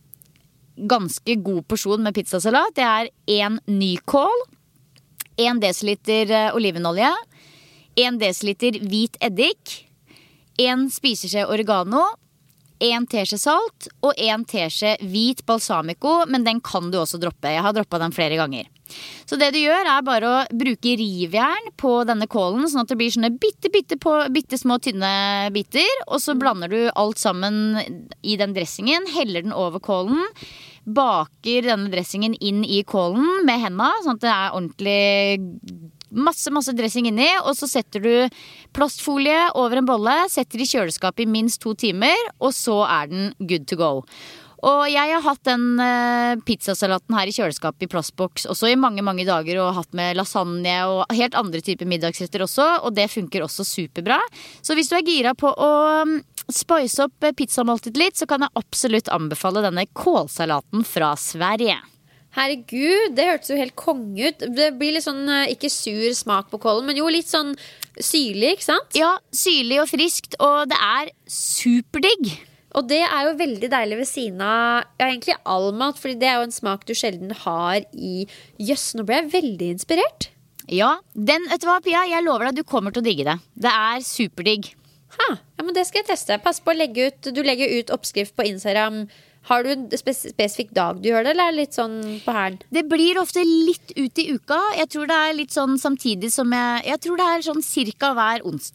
ganske god porsjon med pizzasalat, det 1 nykål, 1 desiliter olivenolje, 1 desiliter hvit eddik, 1 spiseskje oregano, 1 teskje salt og 1 teskje hvit balsamico, men den kan du også droppe. Jeg har droppet den flere ganger. Så det du gjør bare å bruke rivjern på denne kålen, sånn at det blir sånne bitte små tynne biter, og så blander du alt sammen i den dressingen, heller den over kålen, baker denne dressingen inn i kålen med hendene, sånn at det ordentlig masse dressing inni, og så setter du plastfolie over en bolle, setter i kjøleskapet i minst 2 timer, og så den good to go. Og jeg har hatt den pizzasalaten her i kjøleskapet i plastboks også i mange dager, og hatt med lasagne og helt andre typer middagsretter også, og det funker også superbra. Så hvis du gira på å spice opp pizzamåltid litt, så kan jeg absolutt anbefale denne kålsalaten fra Sverige. Herregud, det hørtes jo helt konge ut. Det blir litt sånn, ikke sur smak på kålen, men jo litt sånn syrlig, ikke sant? Ja, syrlig og friskt, og det superdigg. Og det jo veldig deilig ved siden av egentlig all mat, fordi det jo en smak du sjelden har i jøss. Nå ble jeg veldig inspirert. Ja, vet du hva, Pia? Jeg lover deg, du kommer til å digge det. Det superdigg. Ja, men det skal jeg teste. Pass på å legge ut. Du legger ut oppskrift på Instagram. Har du en spesifikk dag du gjør det, eller litt sånn på hælen? Det blir ofte litt ut i uka. Jeg tror det litt sånn samtidig som jeg tror det sånn cirka hver onsdag.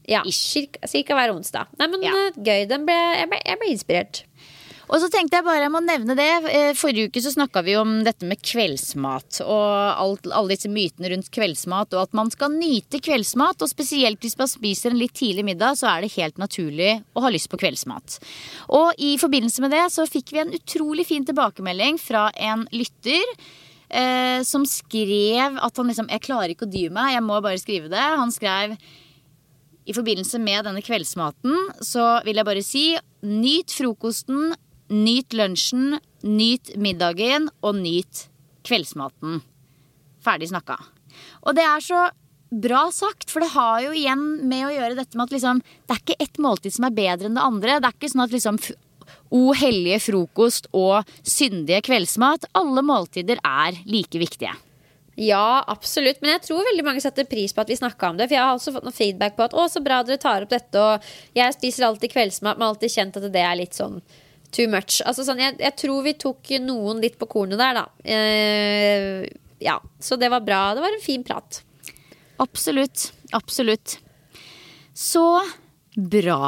Ja, cirka hver onsdag. Nei, men gøy, jeg ble inspirert. Og så tenkte jeg bare jeg må nevne det. Forrige uke så snakket vi om dette med kveldsmat og alle disse mytene rundt kveldsmat, og at man skal nyte kveldsmat, og spesielt hvis man spiser en litt tidlig middag, så det helt naturlig å ha lyst på kveldsmat. Og i forbindelse med det så fikk vi en utrolig fin tilbakemelding fra en lytter som skrev at han liksom, jeg klarer ikke å dy meg, jeg må bare skrive det. Han skrev: i forbindelse med denne kveldsmaten så vil jeg bare si: nyt frokosten, nyt lunsjen, nyt middagen og nyt kveldsmaten. Ferdig snakka. Og det så bra sagt, for det har jo igjen med å gjøre dette med at liksom, det ikke ett måltid som bedre enn det andre. Det ikke sånn at liksom hellige frokost og syndige kveldsmat, alle måltider like viktige. Ja, absolutt, men jeg tror veldig mange setter pris på at vi snakket om det. For jeg har også fått noe feedback på at så bra dere tar opp dette. Og jeg spiser alltid kveldsmat, men alltid kjent at det litt sånn too much. Altså sånn, jeg tror vi tok noen litt på kornet der da. Ja, så det var bra. Det var en fin prat. Absolutt, absolutt. Så bra.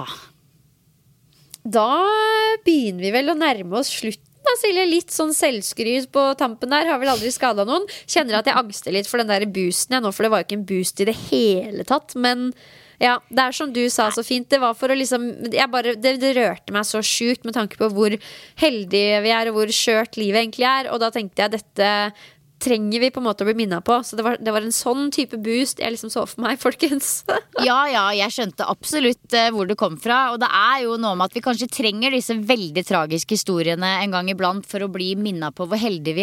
Da begynner vi vel å nærme oss slutt. Silje, litt sånn selvskryt på tampen der. Har vel aldri skadet noen. Kjenner at jeg angster litt for den der boosten nå, for det var jo ikke en boost i det hele tatt. Men ja, det som du sa så fint. Det var for å liksom det rørte meg så sjukt med tanke på hvor heldige vi og hvor skjørt livet egentlig Og da tenkte jeg dette trenger vi på en måte å bli minnet på. Så det var en sånn type boost jeg liksom så for meg, folkens. Ja, jeg skjønte absolutt hvor det kom fra. Og det jo noe med at vi kanskje trenger disse veldig tragiske historiene en gang iblant for å bli minnet på hvor heldige vi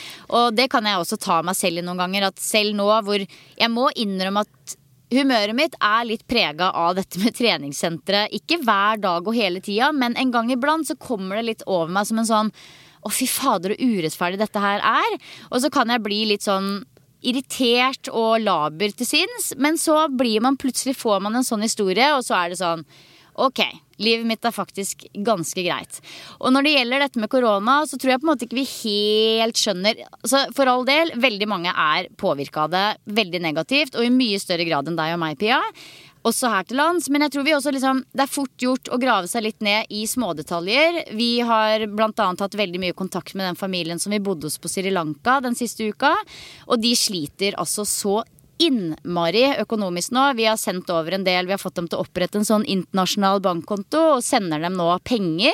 Og det kan jeg også ta meg selv i noen ganger. At selv nå hvor jeg må innrømme at humøret mitt litt preget av dette med treningssenteret. Ikke hver dag og hele tida, men en gang iblant så kommer det litt over meg som en sånn: å fy fader, og urettferdig dette her Og så kan jeg bli litt sånn irritert og laber til sinns. Men så får man en sånn historie, og så det sånn: ok, livet mitt faktisk ganske greit. Og når det gjelder dette med korona, så tror jeg på en måte ikke vi helt skjønner. Altså, for all del, veldig mange påvirket av det veldig negativt, og i mye større grad enn deg og meg, Pia. Også her til lands, men jeg tror vi også liksom, det fort gjort å grave seg litt ned i smådetaljer. Vi har blant annet hatt veldig mye kontakt med den familien som vi bodde hos på Sri Lanka den siste uka, og de sliter altså så innmari økonomisk nå. Vi har sendt over en del, vi har fått dem til å opprette en sånn internasjonal bankkonto og sender dem nå penger,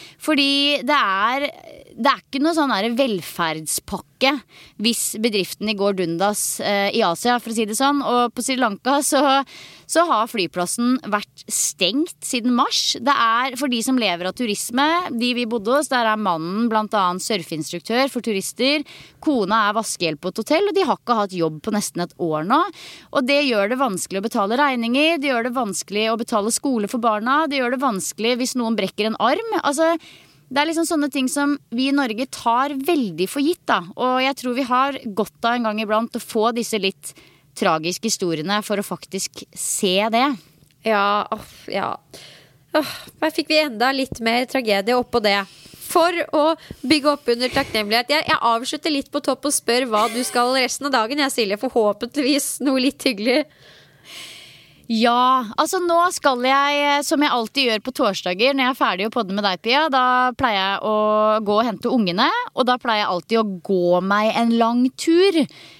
fordi det ikke noe sånn velferdspakke hvis bedriften går dundas i Asia, for å si det sånn. Og på Sri Lanka så har flyplassen vært stengt siden mars. Det for de som lever av turisme, de vi bodde hos, der mannen blant annet surfeinstruktør for turister, kona vaskehjelp på et hotell, og de har ikke hatt jobb på nesten et år nå. Og det gjør det vanskelig å betale regninger, det gjør det vanskelig å betale skole for barna, det gjør det vanskelig hvis noen brekker en arm. Altså, det liksom sånne ting som vi i Norge tar veldig for gitt da. Og jeg tror vi har godt av en gang iblant å få disse litt tragiske historiene for å faktisk se det. Ja. Her fikk vi enda litt mer tragedie oppå det. For å bygge opp under takknemlighet. Jeg avslutter litt på topp og spør hva du skal resten av dagen. Jeg Silje, forhåpentligvis noe litt hyggelig. Ja, altså nå skal jeg, som jeg alltid gjør på torsdager når jeg ferdig å podde med deg, Pia, da pleier jeg å gå og hente ungene, og da pleier jeg alltid å gå meg en lang tur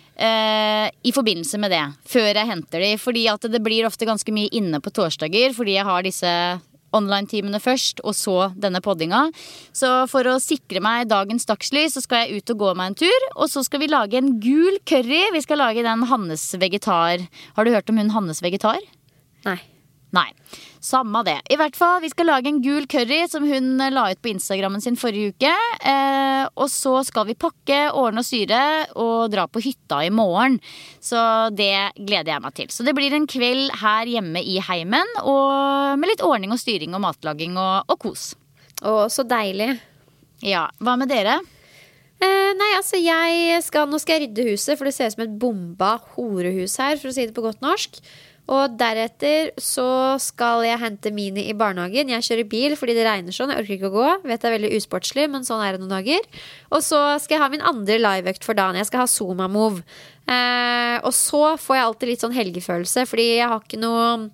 i forbindelse med det, før jeg henter de, fordi at det blir ofte ganske mye inne på torsdager, fordi jeg har disse online-timene først, og så denne poddinga. Så for å sikre meg dagens dagslys, så skal jeg ut og gå meg en tur, og så skal vi lage en gul curry. Vi skal lage den Hannes vegetar. Har du hørt om hun Hannes vegetar? Nei. Samme det. I hvert fall, vi skal lage en gul curry som hun la ut på Instagrammen sin forrige uke. Og så skal vi pakke, ordne og styre og dra på hytta i morgen. Så det gleder jeg meg til. Så det blir en kveld her hjemme i heimen, og med litt ordning og styring og matlaging og kos. Å, så deilig. Ja, hva med dere? Nei, altså nå skal jeg rydde huset, for det ser ut som et bomba horehus her, for å si det på godt norsk. Og deretter så skal jeg hente Mini i barnehagen. Jeg kjører bil fordi det regner sånn, jeg orker ikke å gå. Vet det veldig usportslig, men sånn det noen dager. Og så skal jeg ha min andre liveøkt for dagen. Jeg skal ha Zuma Move. Og så får jeg alltid litt sånn helgefølelse, fordi jeg har ikke noe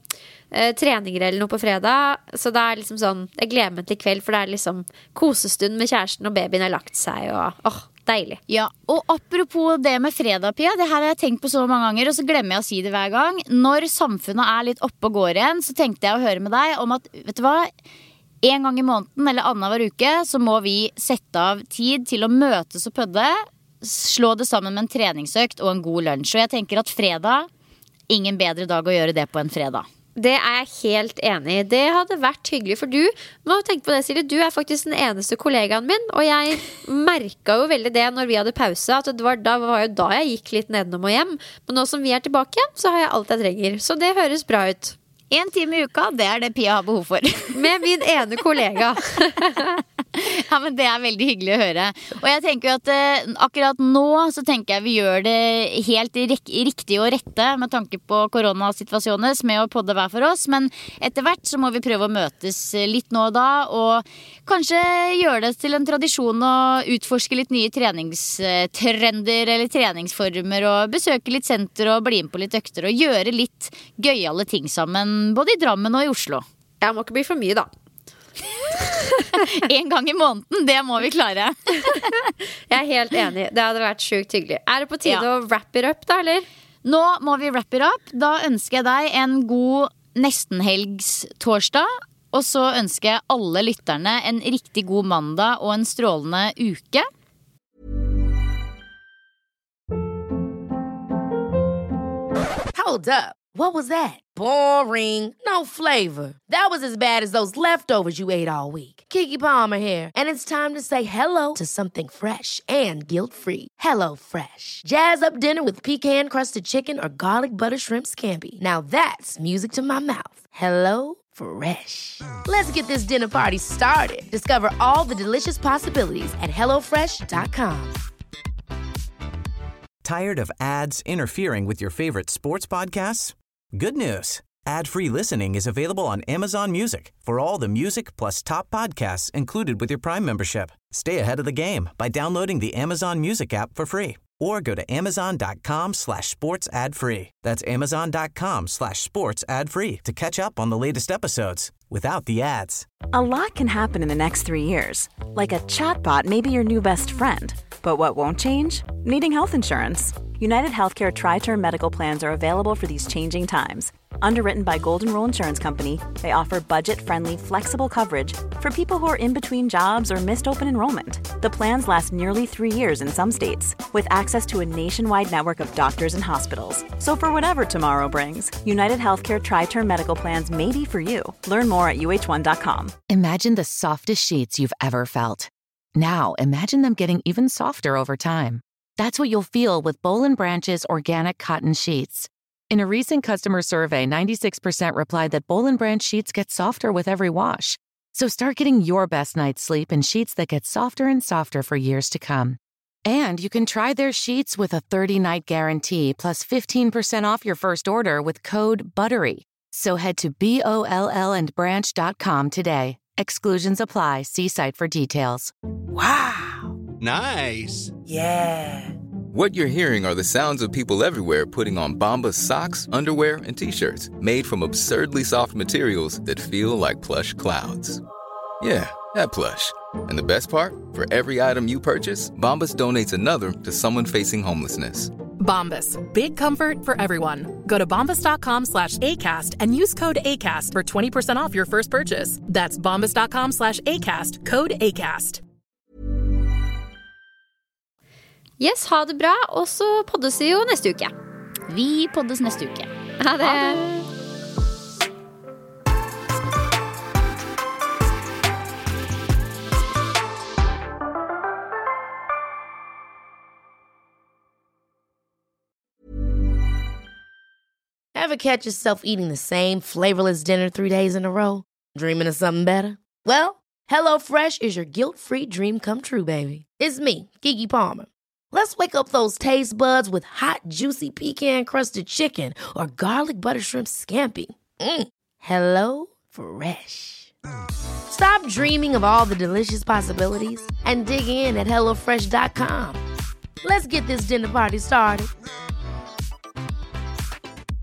treninger eller noe på fredag. Så det er liksom sånn, jeg gleder meg til kveld, for det er liksom kosestund med kjæresten, og babyen har lagt seg, og deilig. Ja, og apropos det med fredag, Pia, det her har jeg tenkt på så mange ganger, og så glemmer jeg å si det hver gang. Når samfunnet er litt oppe og går igjen, så tenkte jeg å høre med deg om at, vet du hva, en gang i måneden eller annenhver uke så må vi sette av tid til å møtes og pødde, slå det sammen med en treningsøkt og en god lunsj. Og jeg tenker at fredag, ingen bedre dag å gjøre det på enn fredag. Det er jeg helt enig i. Det hadde vært hyggelig, for du må tenke på det, Silje. Du er faktisk den eneste kollegaen min, og jeg merket jo veldig det når vi hadde pause, at det var jo da jeg gikk litt nedenom og hjem. Men nå som vi er tilbake, så har jeg alt jeg trenger. Så det høres bra ut. 1 time i uka, det er det Pia har behov for. Med min ene kollega. Ja, men det er veldig hyggelig å høre. Og jeg tenker jo at akkurat nå så tenker jeg vi gjør det helt riktig og rette med tanke på koronasituasjoner med å podde hver for oss. Men etter hvert så må vi prøve å møtes litt nå og da, og kanskje gjøre det til en tradisjon å utforske litt nye treningstrender eller treningsformer, og besøke litt senter og bli inn på litt økter og gjøre litt gøyale ting sammen, både i Drammen og i Oslo. Jeg må ikke bli for mye, da. 1 gang i måneden, det må vi klare. Jeg er helt enig, det hadde vært sjukt hyggelig. Er det på tide å wrap it up da, eller? Nå må vi wrap it up. Da ønsker jeg deg en god nestenhelgs torsdag. Og så ønsker jeg alle lytterne en riktig god mandag og en strålende uke. Hold up. What was that? Boring. No flavor. That was as bad as those leftovers you ate all week. Keke Palmer here, and it's time to say hello to something fresh and guilt-free. Hello Fresh. Jazz up dinner with pecan-crusted chicken or garlic butter shrimp scampi. Now that's music to my mouth. Hello Fresh. Let's get this dinner party started. Discover all the delicious possibilities at hellofresh.com. Tired of ads interfering with your favorite sports podcasts? Good news. Ad-free listening is available on Amazon Music for all the music plus top podcasts included with your Prime membership. Stay ahead of the game by downloading the Amazon Music app for free or go to amazon.com/sports ad free. That's amazon.com/sports ad free to catch up on the latest episodes without the ads. A lot can happen in the next 3 years. Like a chatbot may be your new best friend. But what won't change? Needing health insurance. United Healthcare Tri-Term Medical Plans are available for these changing times. Underwritten by Golden Rule Insurance Company, they offer budget-friendly, flexible coverage for people who are in between jobs or missed open enrollment. The plans last nearly 3 years in some states, with access to a nationwide network of doctors and hospitals. So for whatever tomorrow brings, United Healthcare Tri-Term Medical Plans may be for you. Learn more at uh1.com. Imagine the softest sheets you've ever felt. Now, imagine them getting even softer over time. That's what you'll feel with Boll & Branch's organic cotton sheets. In a recent customer survey, 96% replied that Boll & Branch sheets get softer with every wash. So start getting your best night's sleep in sheets that get softer and softer for years to come. And you can try their sheets with a 30-night guarantee plus 15% off your first order with code BUTTERY. So head to BOLLandbranch.com today. Exclusions apply. See site for details. Wow. Nice. Yeah. What you're hearing are the sounds of people everywhere putting on Bombas socks, underwear, and T-shirts made from absurdly soft materials that feel like plush clouds. Yeah, that plush. And the best part? For every item you purchase, Bombas donates another to someone facing homelessness. Bombas. Big comfort for everyone. Go to bombas.com/ACAST and use code ACAST for 20% off your first purchase. That's bombas.com/ACAST. Code ACAST. Yes, ha det bra, og så poddes vi jo neste uke. Vi poddes neste uke. Ha det. Ever catch yourself eating the same flavorless dinner 3 days in a row? Dreaming of something better? Well, HelloFresh is your guilt-free dream come true, baby. It's me, Keke Palmer. Let's wake up those taste buds with hot, juicy pecan-crusted chicken or garlic butter shrimp scampi. Hello Fresh. Stop dreaming of all the delicious possibilities and dig in at hellofresh.com. Let's get this dinner party started.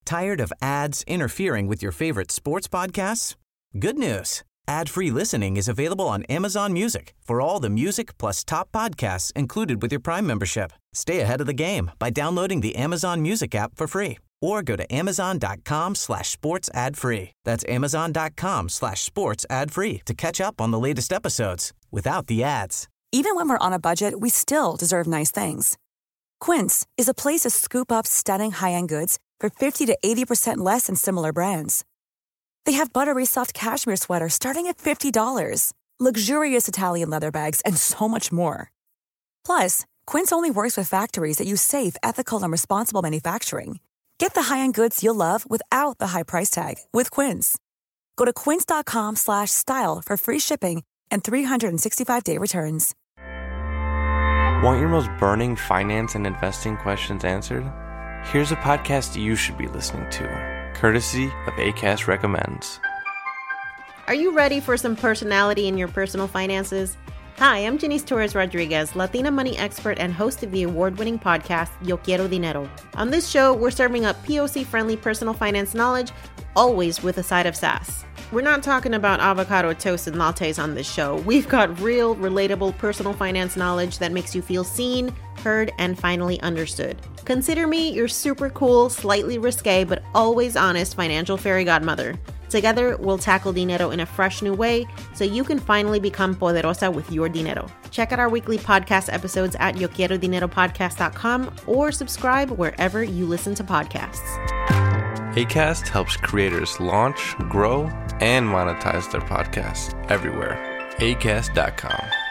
Tired of ads interfering with your favorite sports podcasts? Good news. Ad-free listening is available on Amazon Music for all the music plus top podcasts included with your Prime membership. Stay ahead of the game by downloading the Amazon Music app for free or go to amazon.com/sports ad free. That's amazon.com/sports ad free to catch up on the latest episodes without the ads. Even when we're on a budget, we still deserve nice things. Quince is a place to scoop up stunning high-end goods for 50 to 80% less than similar brands. They have buttery soft cashmere sweaters starting at $50, luxurious Italian leather bags, and so much more. Plus, Quince only works with factories that use safe, ethical, and responsible manufacturing. Get the high-end goods you'll love without the high price tag with Quince. Go to quince.com/style for free shipping and 365-day returns. Want your most burning finance and investing questions answered? Here's a podcast you should be listening to, courtesy of Acast Recommends. Are you ready for some personality in your personal finances? Hi, I'm Janice Torres-Rodriguez, Latina money expert and host of the award-winning podcast, Yo Quiero Dinero. On this show, we're serving up POC-friendly personal finance knowledge, always with a side of sass. We're not talking about avocado toast and lattes on this show. We've got real, relatable personal finance knowledge that makes you feel seen, heard, and finally understood. Consider me your super cool, slightly risque, but always honest financial fairy godmother. Together, we'll tackle dinero in a fresh new way so you can finally become poderosa with your dinero. Check out our weekly podcast episodes at yoquierodineropodcast.com or subscribe wherever you listen to podcasts. Acast helps creators launch, grow, and monetize their podcasts everywhere. Acast.com.